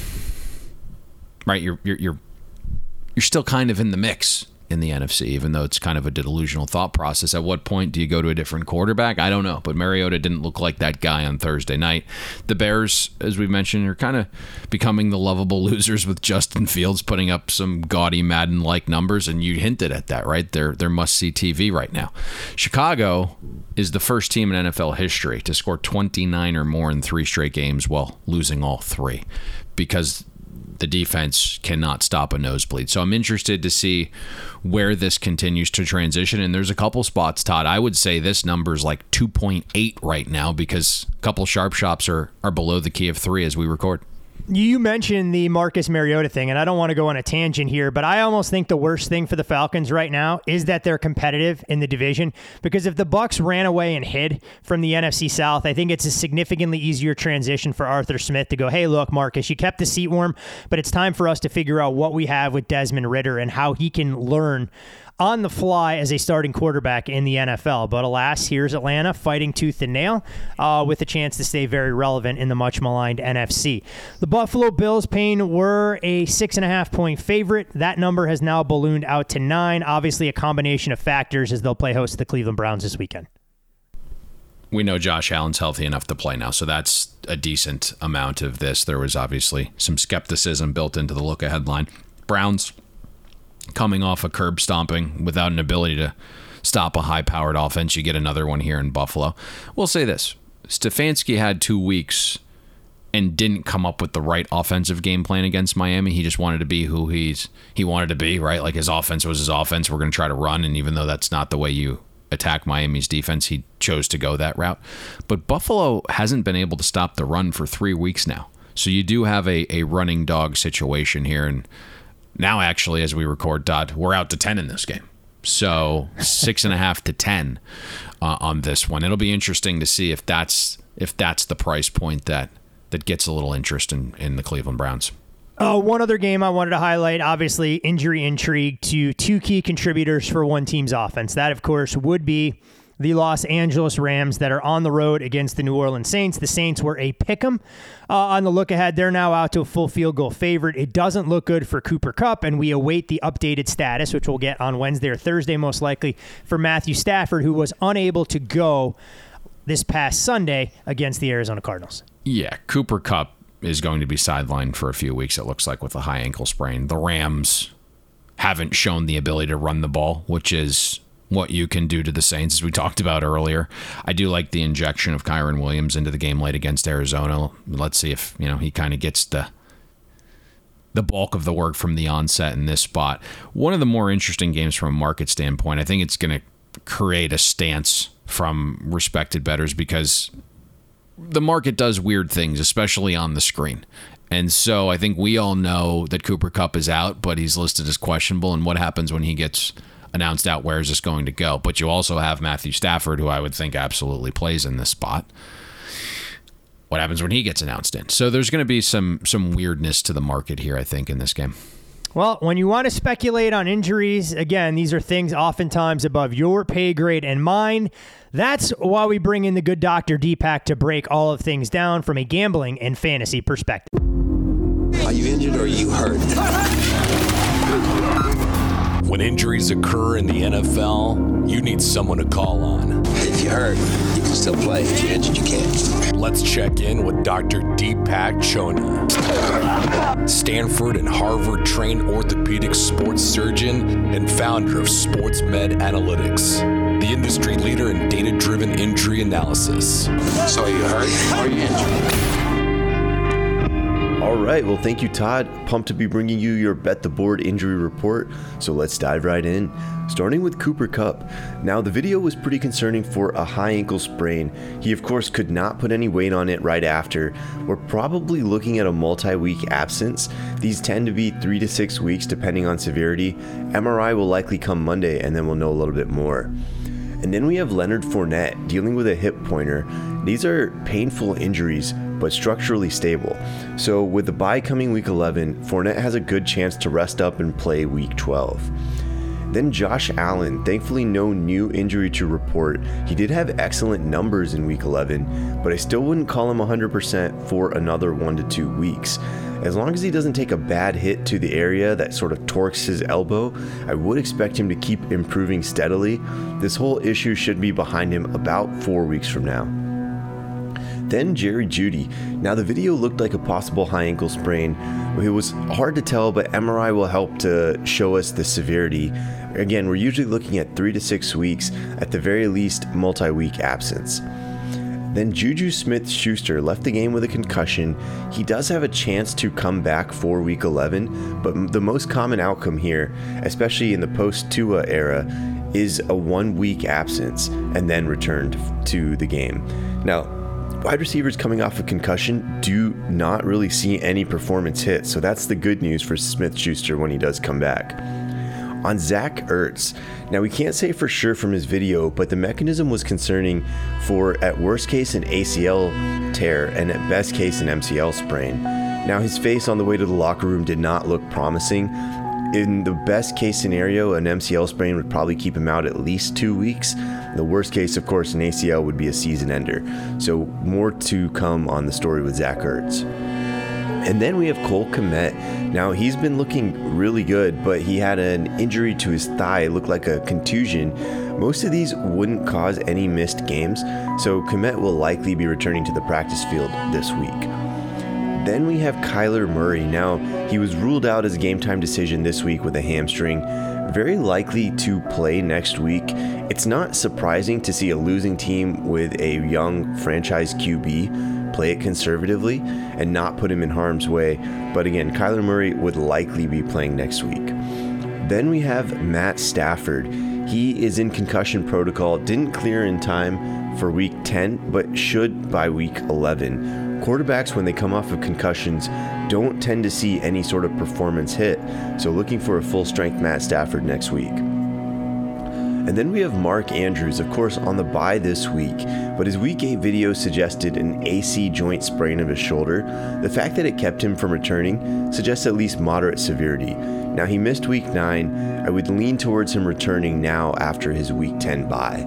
right, you're you're you're you're still kind of in the mix in the N F C, even though it's kind of a delusional thought process. At what point do you go to a different quarterback? I don't know, but Mariota didn't look like that guy on Thursday night. The Bears, as we mentioned, are kind of becoming the lovable losers with Justin Fields putting up some gaudy Madden-like numbers, and you hinted at that, right? They're, they're must-see T V right now. Chicago is the first team in N F L history to score twenty-nine or more in three straight games while losing all three, because the defense cannot stop a nosebleed. So I'm interested to see where this continues to transition. And there's a couple spots, Todd. I would say this number is like two point eight right now because a couple sharp shops are, are below the key of three as we record. You mentioned the Marcus Mariota thing, and I don't want to go on a tangent here, but I almost think the worst thing for the Falcons right now is that they're competitive in the division, because if the Bucs ran away and hid from the N F C South, I think it's a significantly easier transition for Arthur Smith to go, hey, look, Marcus, you kept the seat warm, but it's time for us to figure out what we have with Desmond Ridder and how he can learn on the fly as a starting quarterback in the N F L. But alas, here's Atlanta fighting tooth and nail uh, with a chance to stay very relevant in the much maligned N F C. The Buffalo Bills, Payne, were a six and a half point favorite. That number has now ballooned out to nine. Obviously a combination of factors as they'll play host to the Cleveland Browns this weekend. We know Josh Allen's healthy enough to play now, so that's a decent amount of this. There was obviously some skepticism built into the look-ahead line. Browns coming off a curb stomping without an ability to stop a high-powered offense. You get another one here in Buffalo. We'll say this. Stefanski had two weeks and didn't come up with the right offensive game plan against Miami. He just wanted to be who he's he wanted to be, right? Like his offense was his offense. We're going to try to run, and even though that's not the way you attack Miami's defense, he chose to go that route. But Buffalo hasn't been able to stop the run for three weeks now. So you do have a, a running dog situation here, and now, actually, as we record, Todd, we're out to ten in this game. So six and a half to ten uh, on this one. It'll be interesting to see if that's if that's the price point that that gets a little interest in, in the Cleveland Browns. Uh, one other game I wanted to highlight, obviously injury intrigue to two key contributors for one team's offense. That, of course, would be the Los Angeles Rams that are on the road against the New Orleans Saints. The Saints were a pick'em uh, on the look ahead. They're now out to a full field goal favorite. It doesn't look good for Cooper Kupp, and we await the updated status, which we'll get on Wednesday or Thursday most likely, for Matthew Stafford, who was unable to go this past Sunday against the Arizona Cardinals. Yeah, Cooper Kupp is going to be sidelined for a few weeks, it looks like, with a high ankle sprain. The Rams haven't shown the ability to run the ball, which is what you can do to the Saints, as we talked about earlier. I do like the injection of Kyren Williams into the game late against Arizona. Let's see if, you know, he kind of gets the the bulk of the work from the onset in this spot. One of the more interesting games from a market standpoint, I think it's going to create a stance from respected bettors because the market does weird things, especially on the screen. And so I think we all know that Cooper Kupp is out, but he's listed as questionable. And what happens when he gets announced out? Where is this going to go? But you also have Matthew Stafford, who I would think absolutely plays in this spot. What happens when he gets announced in? So there's going to be some some weirdness to the market here, I think, in this game. Well, when you want to speculate on injuries, again, these are things oftentimes above your pay grade and mine. That's why we bring in the good Doctor Deepak to break all of things down from a gambling and fantasy perspective. Are you injured or are you hurt? When injuries occur in the N F L, you need someone to call on. If you're hurt, you can still play. If you're injured, you can't. Let's check in with Doctor Deepak Chona, Stanford and Harvard-trained orthopedic sports surgeon and founder of Sports Med Analytics, the industry leader in data-driven injury analysis. So are you hurt or are you injured? All right, well, thank you, Todd. Pumped to be bringing you your Bet the Board injury report, so let's dive right in. Starting with Cooper Kupp. Now, the video was pretty concerning for a high ankle sprain. He, of course, could not put any weight on it right after. We're probably looking at a multi-week absence. These tend to be three to six weeks, depending on severity. M R I will likely come Monday, and then we'll know a little bit more. And then we have Leonard Fournette dealing with a hip pointer. These are painful injuries, but structurally stable. So with the bye coming week eleven, Fournette has a good chance to rest up and play week twelve. Then Josh Allen, thankfully no new injury to report. He did have excellent numbers in week eleven, but I still wouldn't call him one hundred percent for another one to two weeks. As long as he doesn't take a bad hit to the area that sort of torques his elbow, I would expect him to keep improving steadily. This whole issue should be behind him about four weeks from now. Then Jerry Jeudy. Now the video looked like a possible high ankle sprain. It was hard to tell, but M R I will help to show us the severity. Again, we're usually looking at three to six weeks, at the very least multi-week absence. Then Juju Smith-Schuster left the game with a concussion. He does have a chance to come back for week eleven, but the most common outcome here, especially in the post-Tua era, is a one-week absence and then returned to the game. Now, wide receivers coming off a concussion do not really see any performance hit, so that's the good news for Smith-Schuster when he does come back. On Zach Ertz, now we can't say for sure from his video, but the mechanism was concerning for at worst case an A C L tear and at best case an M C L sprain. Now his face on the way to the locker room did not look promising. In the best case scenario, an M C L sprain would probably keep him out at least two weeks. The worst case, of course, an A C L would be a season ender. So more to come on the story with Zach Ertz. And then we have Cole Kmet. Now he's been looking really good, but he had an injury to his thigh. It looked like a contusion. Most of these wouldn't cause any missed games, so Kmet will likely be returning to the practice field this week. Then we have Kyler Murray. Now, he was ruled out as a game time decision this week with a hamstring, very likely to play next week. It's not surprising to see a losing team with a young franchise Q B play it conservatively and not put him in harm's way, but again, Kyler Murray would likely be playing next week. Then we have Matt Stafford. He is in concussion protocol, didn't clear in time for week ten, but should by week eleven. Quarterbacks, when they come off of concussions, don't tend to see any sort of performance hit, so looking for a full-strength Matt Stafford next week. And then we have Mark Andrews, of course, on the bye this week, but his week eight video suggested an A C joint sprain of his shoulder. The fact that it kept him from returning suggests at least moderate severity. Now, he missed week nine. I would lean towards him returning now after his week ten bye.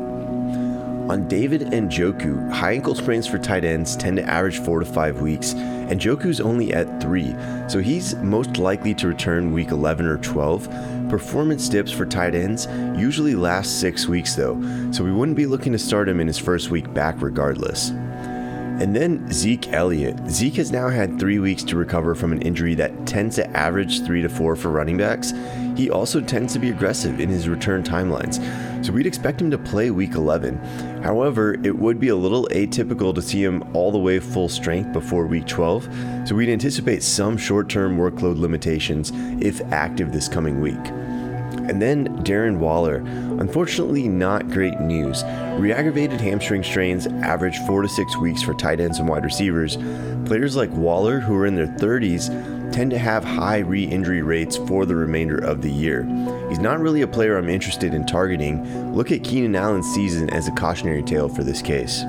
On David Njoku, high ankle sprains for tight ends tend to average four to five weeks, and Njoku's only at three, so he's most likely to return week eleven or twelve. Performance dips for tight ends usually last six weeks though, so we wouldn't be looking to start him in his first week back regardless. And then Zeke Elliott. Zeke has now had three weeks to recover from an injury that tends to average three to four for running backs. He also tends to be aggressive in his return timelines, so we'd expect him to play week eleven. However, it would be a little atypical to see him all the way full strength before week twelve, so we'd anticipate some short-term workload limitations if active this coming week. And then Darren Waller. Unfortunately, not great news. Re-aggravated hamstring strains average four to six weeks for tight ends and wide receivers. Players like Waller, who are in their thirties, tend to have high re-injury rates for the remainder of the year. He's not really a player I'm interested in targeting. Look at Keenan Allen's season as a cautionary tale for this case.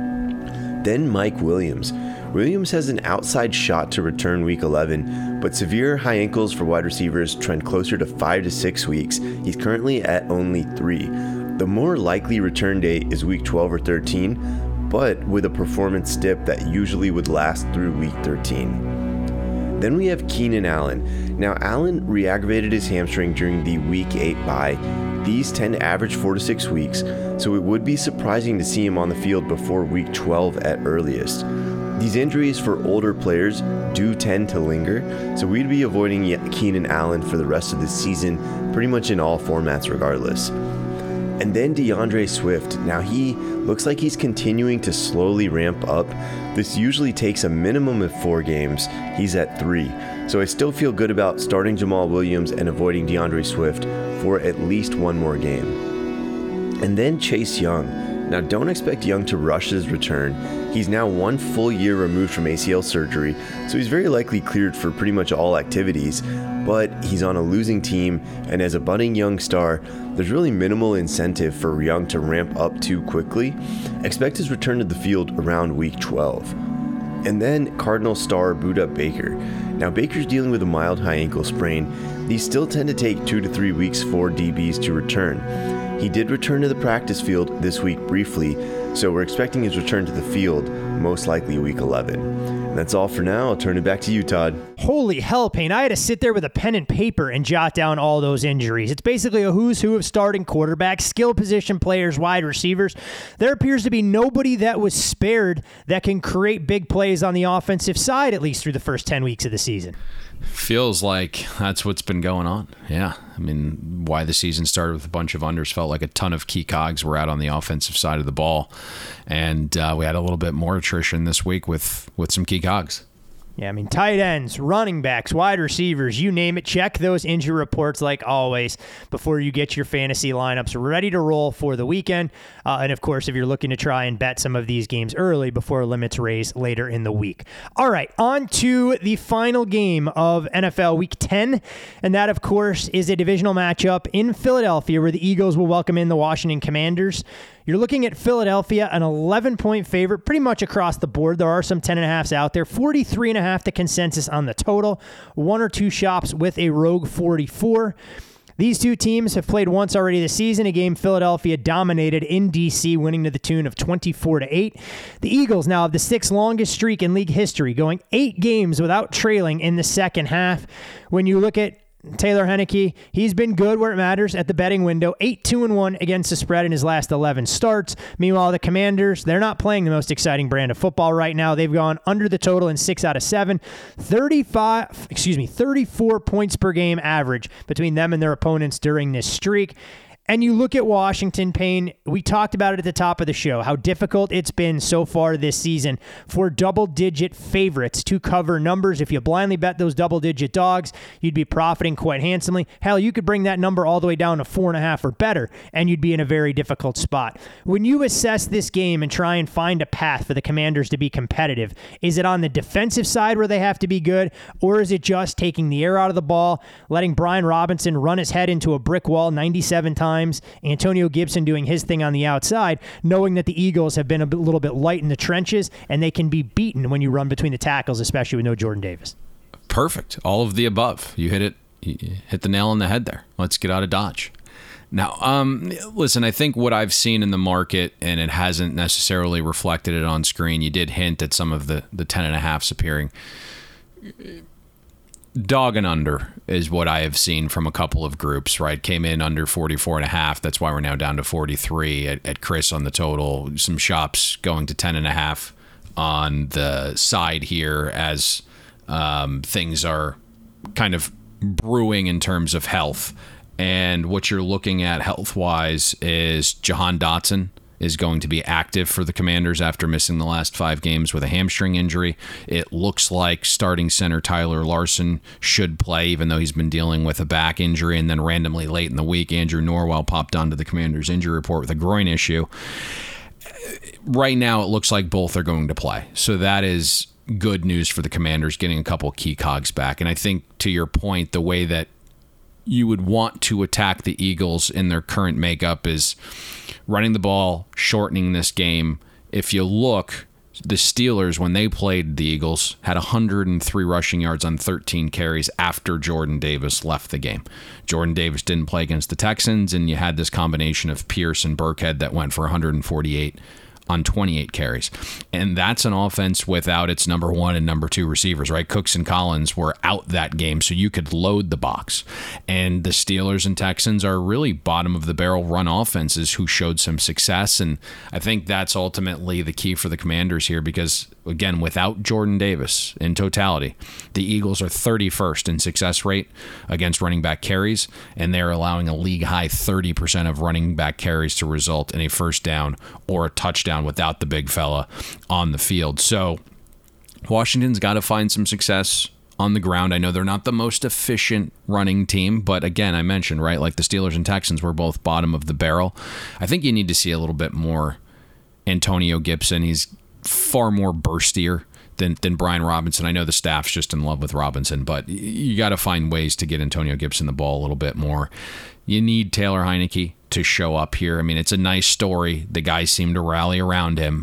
Then Mike Williams. Williams has an outside shot to return week eleven, but severe high ankles for wide receivers trend closer to five to six weeks. He's currently at only three. The more likely return date is week twelve or thirteen, but with a performance dip that usually would last through week thirteen. Then we have Keenan Allen. Now, Allen re-aggravated his hamstring during the week eight bye. These tend to average four to six weeks, so it would be surprising to see him on the field before week twelve at earliest. These injuries for older players do tend to linger, so we'd be avoiding Keenan Allen for the rest of the season, pretty much in all formats regardless. And then DeAndre Swift. Now, he looks like he's continuing to slowly ramp up. This usually takes a minimum of four games. He's at three. So I still feel good about starting Jamal Williams and avoiding DeAndre Swift for at least one more game. And then Chase Young. Now, don't expect Young to rush his return. He's now one full year removed from A C L surgery, so he's very likely cleared for pretty much all activities, but he's on a losing team, and as a budding young star, there's really minimal incentive for Young to ramp up too quickly. Expect his return to the field around week twelve. And then Cardinal star Budda Baker. Now, Baker's dealing with a mild high ankle sprain. These still tend to take two to three weeks for D Bs to return. He did return to the practice field this week briefly, so we're expecting his return to the field most likely week eleven. And that's all for now. I'll turn it back to you, Todd. Holy hell, Payne. I had to sit there with a pen and paper and jot down all those injuries. It's basically a who's who of starting quarterbacks, skill position players, wide receivers. There appears to be nobody that was spared that can create big plays on the offensive side, at least through the first ten weeks of the season. Feels like that's what's been going on. Yeah. I mean, why the season started with a bunch of unders felt like a ton of key cogs were out on the offensive side of the ball. And uh, we had a little bit more attrition this week with, with some key cogs. Yeah, I mean, tight ends, running backs, wide receivers, you name it. Check those injury reports like always before you get your fantasy lineups ready to roll for the weekend. Uh, and, of course, if you're looking to try and bet some of these games early before limits raise later in the week. All right, on to the final game of N F L Week ten. And that, of course, is a divisional matchup in Philadelphia where the Eagles will welcome in the Washington Commanders. You're looking at Philadelphia, an eleven-point favorite pretty much across the board. There are some ten and a halves out there. forty-three and a half the consensus on the total. One or two shops with a rogue forty-four. These two teams have played once already this season, a game Philadelphia dominated in D C, winning to the tune of twenty-four to eight. The Eagles now have the sixth longest streak in league history, going eight games without trailing in the second half. When you look at Taylor Heinicke, he's been good where it matters at the betting window. eight two and one against the spread in his last eleven starts. Meanwhile, the Commanders, they're not playing the most exciting brand of football right now. They've gone under the total in six out of seven. thirty-five, excuse me, thirty-four points per game average between them and their opponents during this streak. And you look at Washington, Payne, we talked about it at the top of the show, how difficult it's been so far this season for double-digit favorites to cover numbers. If you blindly bet those double-digit dogs, you'd be profiting quite handsomely. Hell, you could bring that number all the way down to four and a half or better, and you'd be in a very difficult spot. When you assess this game and try and find a path for the Commanders to be competitive, is it on the defensive side where they have to be good, or is it just taking the air out of the ball, letting Brian Robinson run his head into a brick wall ninety-seven times, Antonio Gibson doing his thing on the outside, knowing that the Eagles have been a bit, little bit light in the trenches and they can be beaten when you run between the tackles, especially with no Jordan Davis? Perfect. All of the above. You hit it. You hit the nail on the head there. Let's get out of Dodge. Now, um, listen, I think what I've seen in the market, and it hasn't necessarily reflected it on screen, you did hint at some of the, the ten and a halves appearing. Dog and under is what I have seen from a couple of groups, right? Came in under forty-four and a half. That's why we're now down to forty-three at, at Chris on the total. Some shops going to ten and a half on the side here as um, things are kind of brewing in terms of health. And what you're looking at health-wise is Jahan Dotson is going to be active for the Commanders after missing the last five games with a hamstring injury. It looks like starting center Tyler Larson should play, even though he's been dealing with a back injury. And then randomly late in the week, Andrew Norwell popped onto the Commanders injury report with a groin issue. Right now, it looks like both are going to play. So that is good news for the Commanders, getting a couple key cogs back. And I think, to your point, the way that you would want to attack the Eagles in their current makeup is running the ball, shortening this game. If you look, the Steelers, when they played the Eagles, had one hundred three rushing yards on thirteen carries after Jordan Davis left the game. Jordan Davis didn't play against the Texans, and you had this combination of Pierce and Burkhead that went for one hundred forty-eight on twenty-eight carries. And that's an offense without its number one and number two receivers, right? Cooks and Collins were out that game, so you could load the box. And the Steelers and Texans are really bottom of the barrel run offenses who showed some success. And I think that's ultimately the key for the Commanders here because, again, without Jordan Davis in totality, the Eagles are thirty-first in success rate against running back carries, and they're allowing a league-high thirty percent of running back carries to result in a first down or a touchdown without the big fella on the field. So Washington's got to find some success on the ground. I know they're not the most efficient running team, but again, I mentioned, right, like the Steelers and Texans were both bottom of the barrel. I think you need to see a little bit more Antonio Gibson. He's far more burstier than, than Brian Robinson. I know the staff's just in love with Robinson, but you got to find ways to get Antonio Gibson the ball a little bit more. You need Taylor Heinicke to show up here. I mean, it's a nice story. The guys seem to rally around him,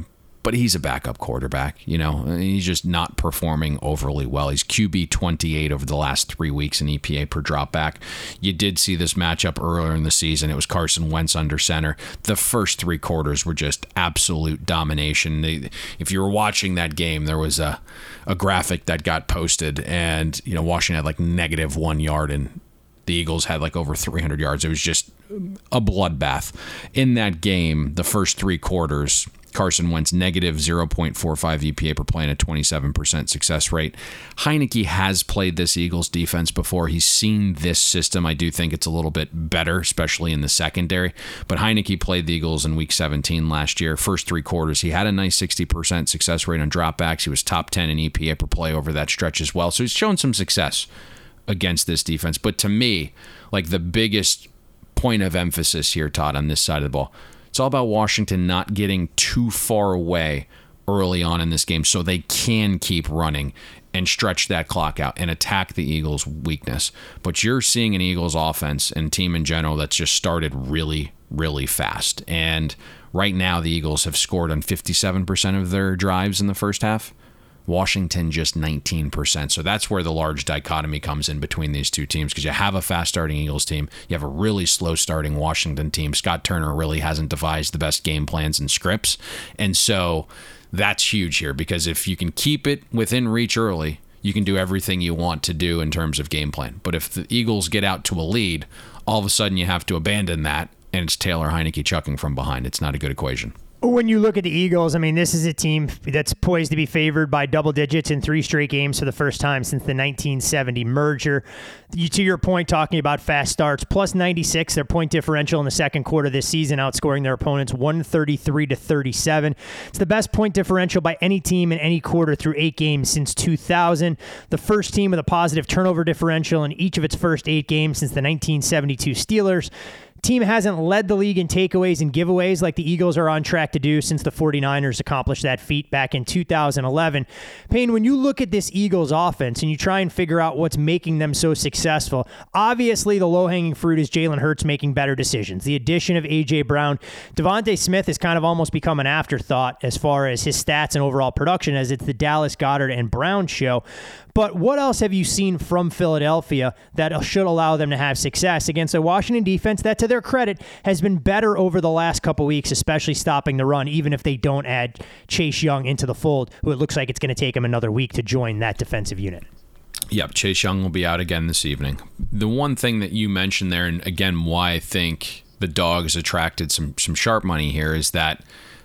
but he's a backup quarterback. You know, he's just not performing overly well. He's Q B twenty-eight over the last three weeks in E P A per dropback. You did see this matchup earlier in the season. It was Carson Wentz under center. The first three quarters were just absolute domination. They, if you were watching that game, there was a, a graphic that got posted, and you know Washington had like negative one yard, and the Eagles had like over three hundred yards. It was just a bloodbath. In that game, the first three quarters, Carson Wentz negative zero point four five E P A per play and a twenty-seven percent success rate. Heinicke has played this Eagles defense before. He's seen this system. I do think it's a little bit better, especially in the secondary. But Heinicke played the Eagles in week seventeen last year. First three quarters, he had a nice sixty percent success rate on dropbacks. He was top ten in E P A per play over that stretch as well. So he's shown some success against this defense. But to me, like the biggest point of emphasis here, Todd, on this side of the ball, it's all about Washington not getting too far away early on in this game so they can keep running and stretch that clock out and attack the Eagles' weakness. But you're seeing an Eagles offense and team in general that's just started really, really fast. And right now the Eagles have scored on fifty-seven percent of their drives in the first half. Washington just nineteen percent. So that's where the large dichotomy comes in between these two teams, because you have a fast-starting Eagles team. You have a really slow-starting Washington team. Scott Turner really hasn't devised the best game plans and scripts. And so that's huge here, because if you can keep it within reach early, you can do everything you want to do in terms of game plan. But if the Eagles get out to a lead, all of a sudden you have to abandon that, and it's Taylor Heinicke chucking from behind. It's not a good equation. When you look at the Eagles, I mean, this is a team that's poised to be favored by double digits in three straight games for the first time since the nineteen seventy merger. You, to your point, talking about fast starts, plus ninety-six, their point differential in the second quarter this season, outscoring their opponents one thirty-three to thirty-seven. It's the best point differential by any team in any quarter through eight games since two thousand. The first team with a positive turnover differential in each of its first eight games since the nineteen seventy-two Steelers. Team hasn't led the league in takeaways and giveaways like the Eagles are on track to do since the 49ers accomplished that feat back in two thousand eleven. Payne, when you look at this Eagles offense and you try and figure out what's making them so successful, obviously the low-hanging fruit is Jalen Hurts making better decisions. The addition of A J. Brown. Devontae Smith has kind of almost become an afterthought as far as his stats and overall production, as it's the Dallas Goedert and Brown show. But what else have you seen from Philadelphia that should allow them to have success against a Washington defense that, to their credit, has been better over the last couple weeks, especially stopping the run, even if they don't add Chase Young into the fold, who it looks like it's going to take him another week to join that defensive unit? Yep, Chase Young will be out again this evening. The one thing that you mentioned there, and again, why I think the Dogs attracted some some sharp money here, is that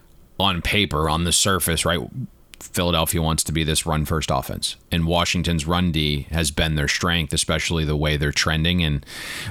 on paper, on the surface, right, Philadelphia wants to be this run-first offense, and Washington's run D has been their strength, especially the way they're trending, and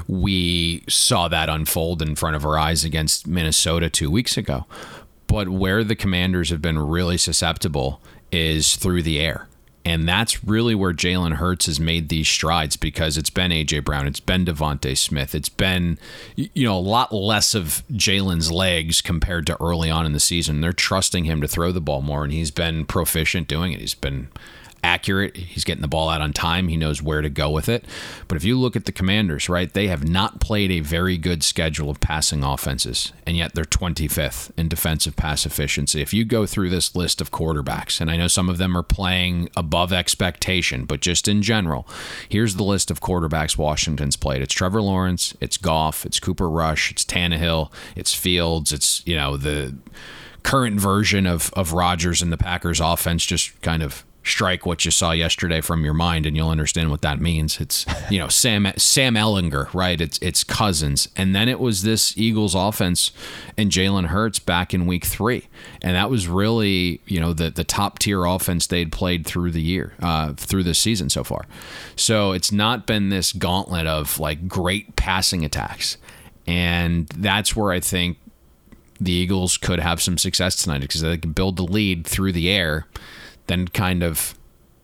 we saw that unfold in front of our eyes against Minnesota two weeks ago. But where the Commanders have been really susceptible is through the air. And that's really where Jalen Hurts has made these strides, because it's been A J. Brown, it's been Devontae Smith, it's been, you know, a lot less of Jalen's legs compared to early on in the season. They're trusting him to throw the ball more, and he's been proficient doing it. He's been accurate. He's getting the ball out on time. He knows where to go with it. But if you look at the Commanders, right, they have not played a very good schedule of passing offenses, and yet they're twenty-fifth in defensive pass efficiency. If you go through this list of quarterbacks, and I know some of them are playing above expectation, but just in general, here's the list of quarterbacks Washington's played. It's Trevor Lawrence, it's Goff, it's Cooper Rush, it's Tannehill, it's Fields, it's, you know, the current version of, of Rodgers and the Packers offense. Just kind of strike what you saw yesterday from your mind, and you'll understand what that means. It's, you know, Sam Sam Ehlinger, right? It's it's Cousins, and then it was this Eagles offense and Jalen Hurts back in week three, and that was really, you know, the the top tier offense they'd played through the year, uh, through this season so far. So it's not been this gauntlet of like great passing attacks, and that's where I think the Eagles could have some success tonight, because they can build the lead through the air, then kind of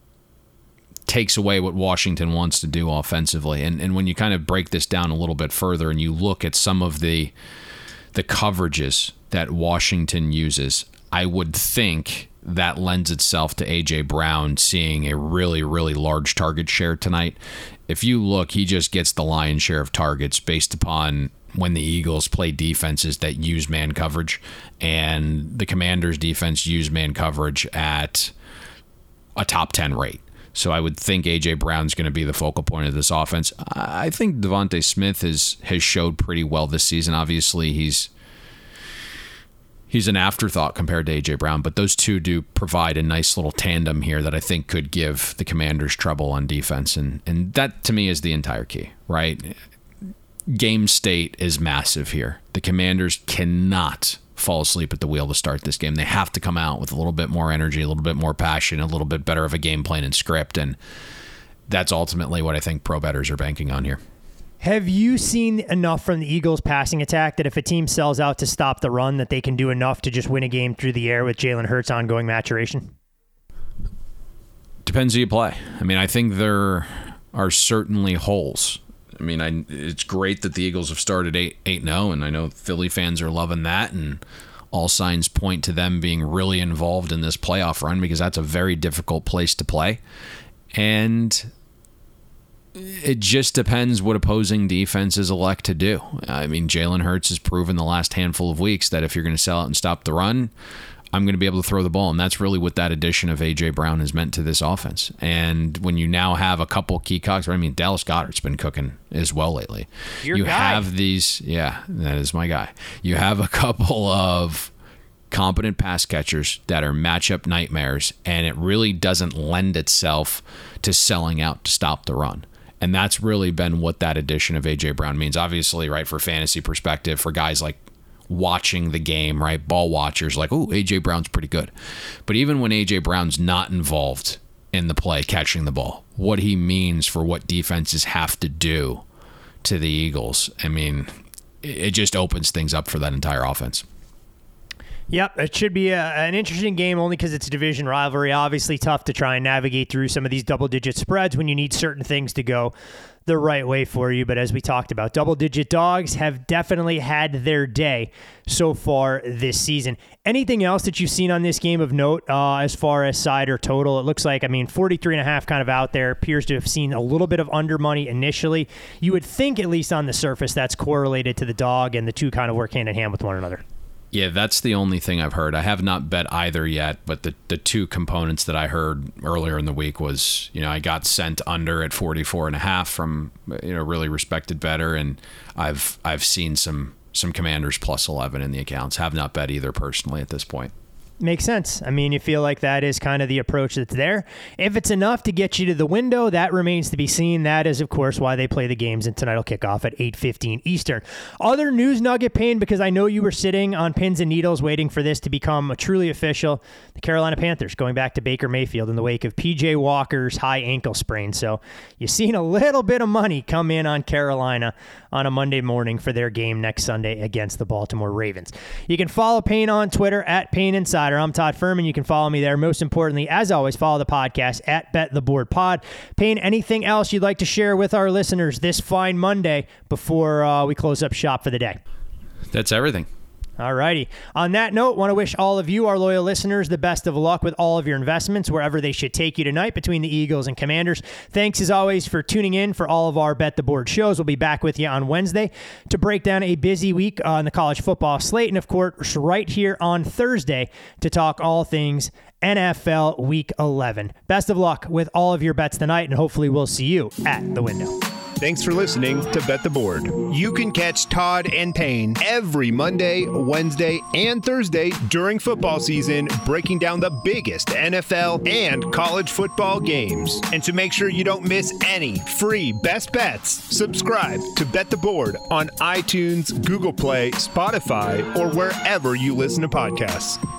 takes away what Washington wants to do offensively. And and when you kind of break this down a little bit further and you look at some of the the coverages that Washington uses, I would think that lends itself to A J. Brown seeing a really, really large target share tonight. If you look, he just gets the lion's share of targets based upon when the Eagles play defenses that use man coverage, and the Commanders' defense use man coverage at a top ten rate. So I would think A J. Brown's going to be the focal point of this offense. I think Devontae Smith has has showed pretty well this season. Obviously, he's he's an afterthought compared to A J. Brown, but those two do provide a nice little tandem here that I think could give the Commanders trouble on defense. And, and that, to me, is the entire key, right? Game state is massive here. The Commanders cannot fall asleep at the wheel to start this game. They have to come out with a little bit more energy, a little bit more passion, a little bit better of a game plan and script, and that's ultimately what I think pro bettors are banking on here. Have you seen enough from the Eagles passing attack that if a team sells out to stop the run, that they can do enough to just win a game through the air with Jalen Hurts' ongoing maturation? Depends who you play. I mean, I think there are certainly holes. I mean, I, it's great that the Eagles have started eight and oh, and I know Philly fans are loving that, and all signs point to them being really involved in this playoff run because that's a very difficult place to play. And it just depends what opposing defenses elect to do. I mean, Jalen Hurts has proven the last handful of weeks that if you're going to sell out and stop the run, I'm going to be able to throw the ball, and that's really what that addition of A J. Brown has meant to this offense. And when you now have a couple key cogs, I mean, Dallas Goedert's been cooking as well lately. Your you guy. have these, yeah, that is my guy. You have a couple of competent pass catchers that are matchup nightmares, and it really doesn't lend itself to selling out to stop the run. And that's really been what that addition of A J. Brown means. Obviously, right, for fantasy perspective, for guys like watching the game, right? Ball watchers like, oh, A J. Brown's pretty good. But even when A J. Brown's not involved in the play, catching the ball, what he means for what defenses have to do to the Eagles, I mean, it just opens things up for that entire offense. Yep, it should be a, an interesting game only because it's a division rivalry. Obviously tough to try and navigate through some of these double-digit spreads when you need certain things to go the right way for you. But as we talked about, double-digit dogs have definitely had their day so far this season. Anything else that you've seen on this game of note uh, as far as side or total? It looks like, I mean, forty-three and a half kind of out there. Appears to have seen a little bit of under money initially. You would think, at least on the surface, that's correlated to the dog, and the two kind of work hand in hand with one another. Yeah, that's the only thing I've heard. I have not bet either yet, but the, the two components that I heard earlier in the week was, you know, I got sent under at forty-four and a half from, you know, really respected bettor, and I've I've seen some some Commanders plus eleven in the accounts. Have not bet either personally at this point. Makes sense. I mean, you feel like that is kind of the approach that's there. If it's enough to get you to the window, that remains to be seen. That is, of course, why they play the games, and tonight will kick off at eight fifteen Eastern. Other news nugget, Payne, because I know you were sitting on pins and needles waiting for this to become truly official. The Carolina Panthers going back to Baker Mayfield in the wake of P J Walker's high ankle sprain. So you've seen a little bit of money come in on Carolina on a Monday morning for their game next Sunday against the Baltimore Ravens. You can follow Payne on Twitter at Payne Insider. I'm Todd Furman. You can follow me there. Most importantly, as always, follow the podcast at Bet the Board Pod. Payne, anything else you'd like to share with our listeners this fine Monday before uh, we close up shop for the day? That's everything. All righty. On that note, want to wish all of you, our loyal listeners, the best of luck with all of your investments, wherever they should take you tonight between the Eagles and Commanders. Thanks, as always, for tuning in for all of our Bet the Board shows. We'll be back with you on Wednesday to break down a busy week on the college football slate, and, of course, right here on Thursday to talk all things N F L Week eleven. Best of luck with all of your bets tonight, and hopefully we'll see you at the window. Thanks for listening to Bet the Board. You can catch Todd and Payne every Monday, Wednesday, and Thursday during football season, breaking down the biggest N F L and college football games. And to make sure you don't miss any free best bets, subscribe to Bet the Board on iTunes, Google Play, Spotify, or wherever you listen to podcasts.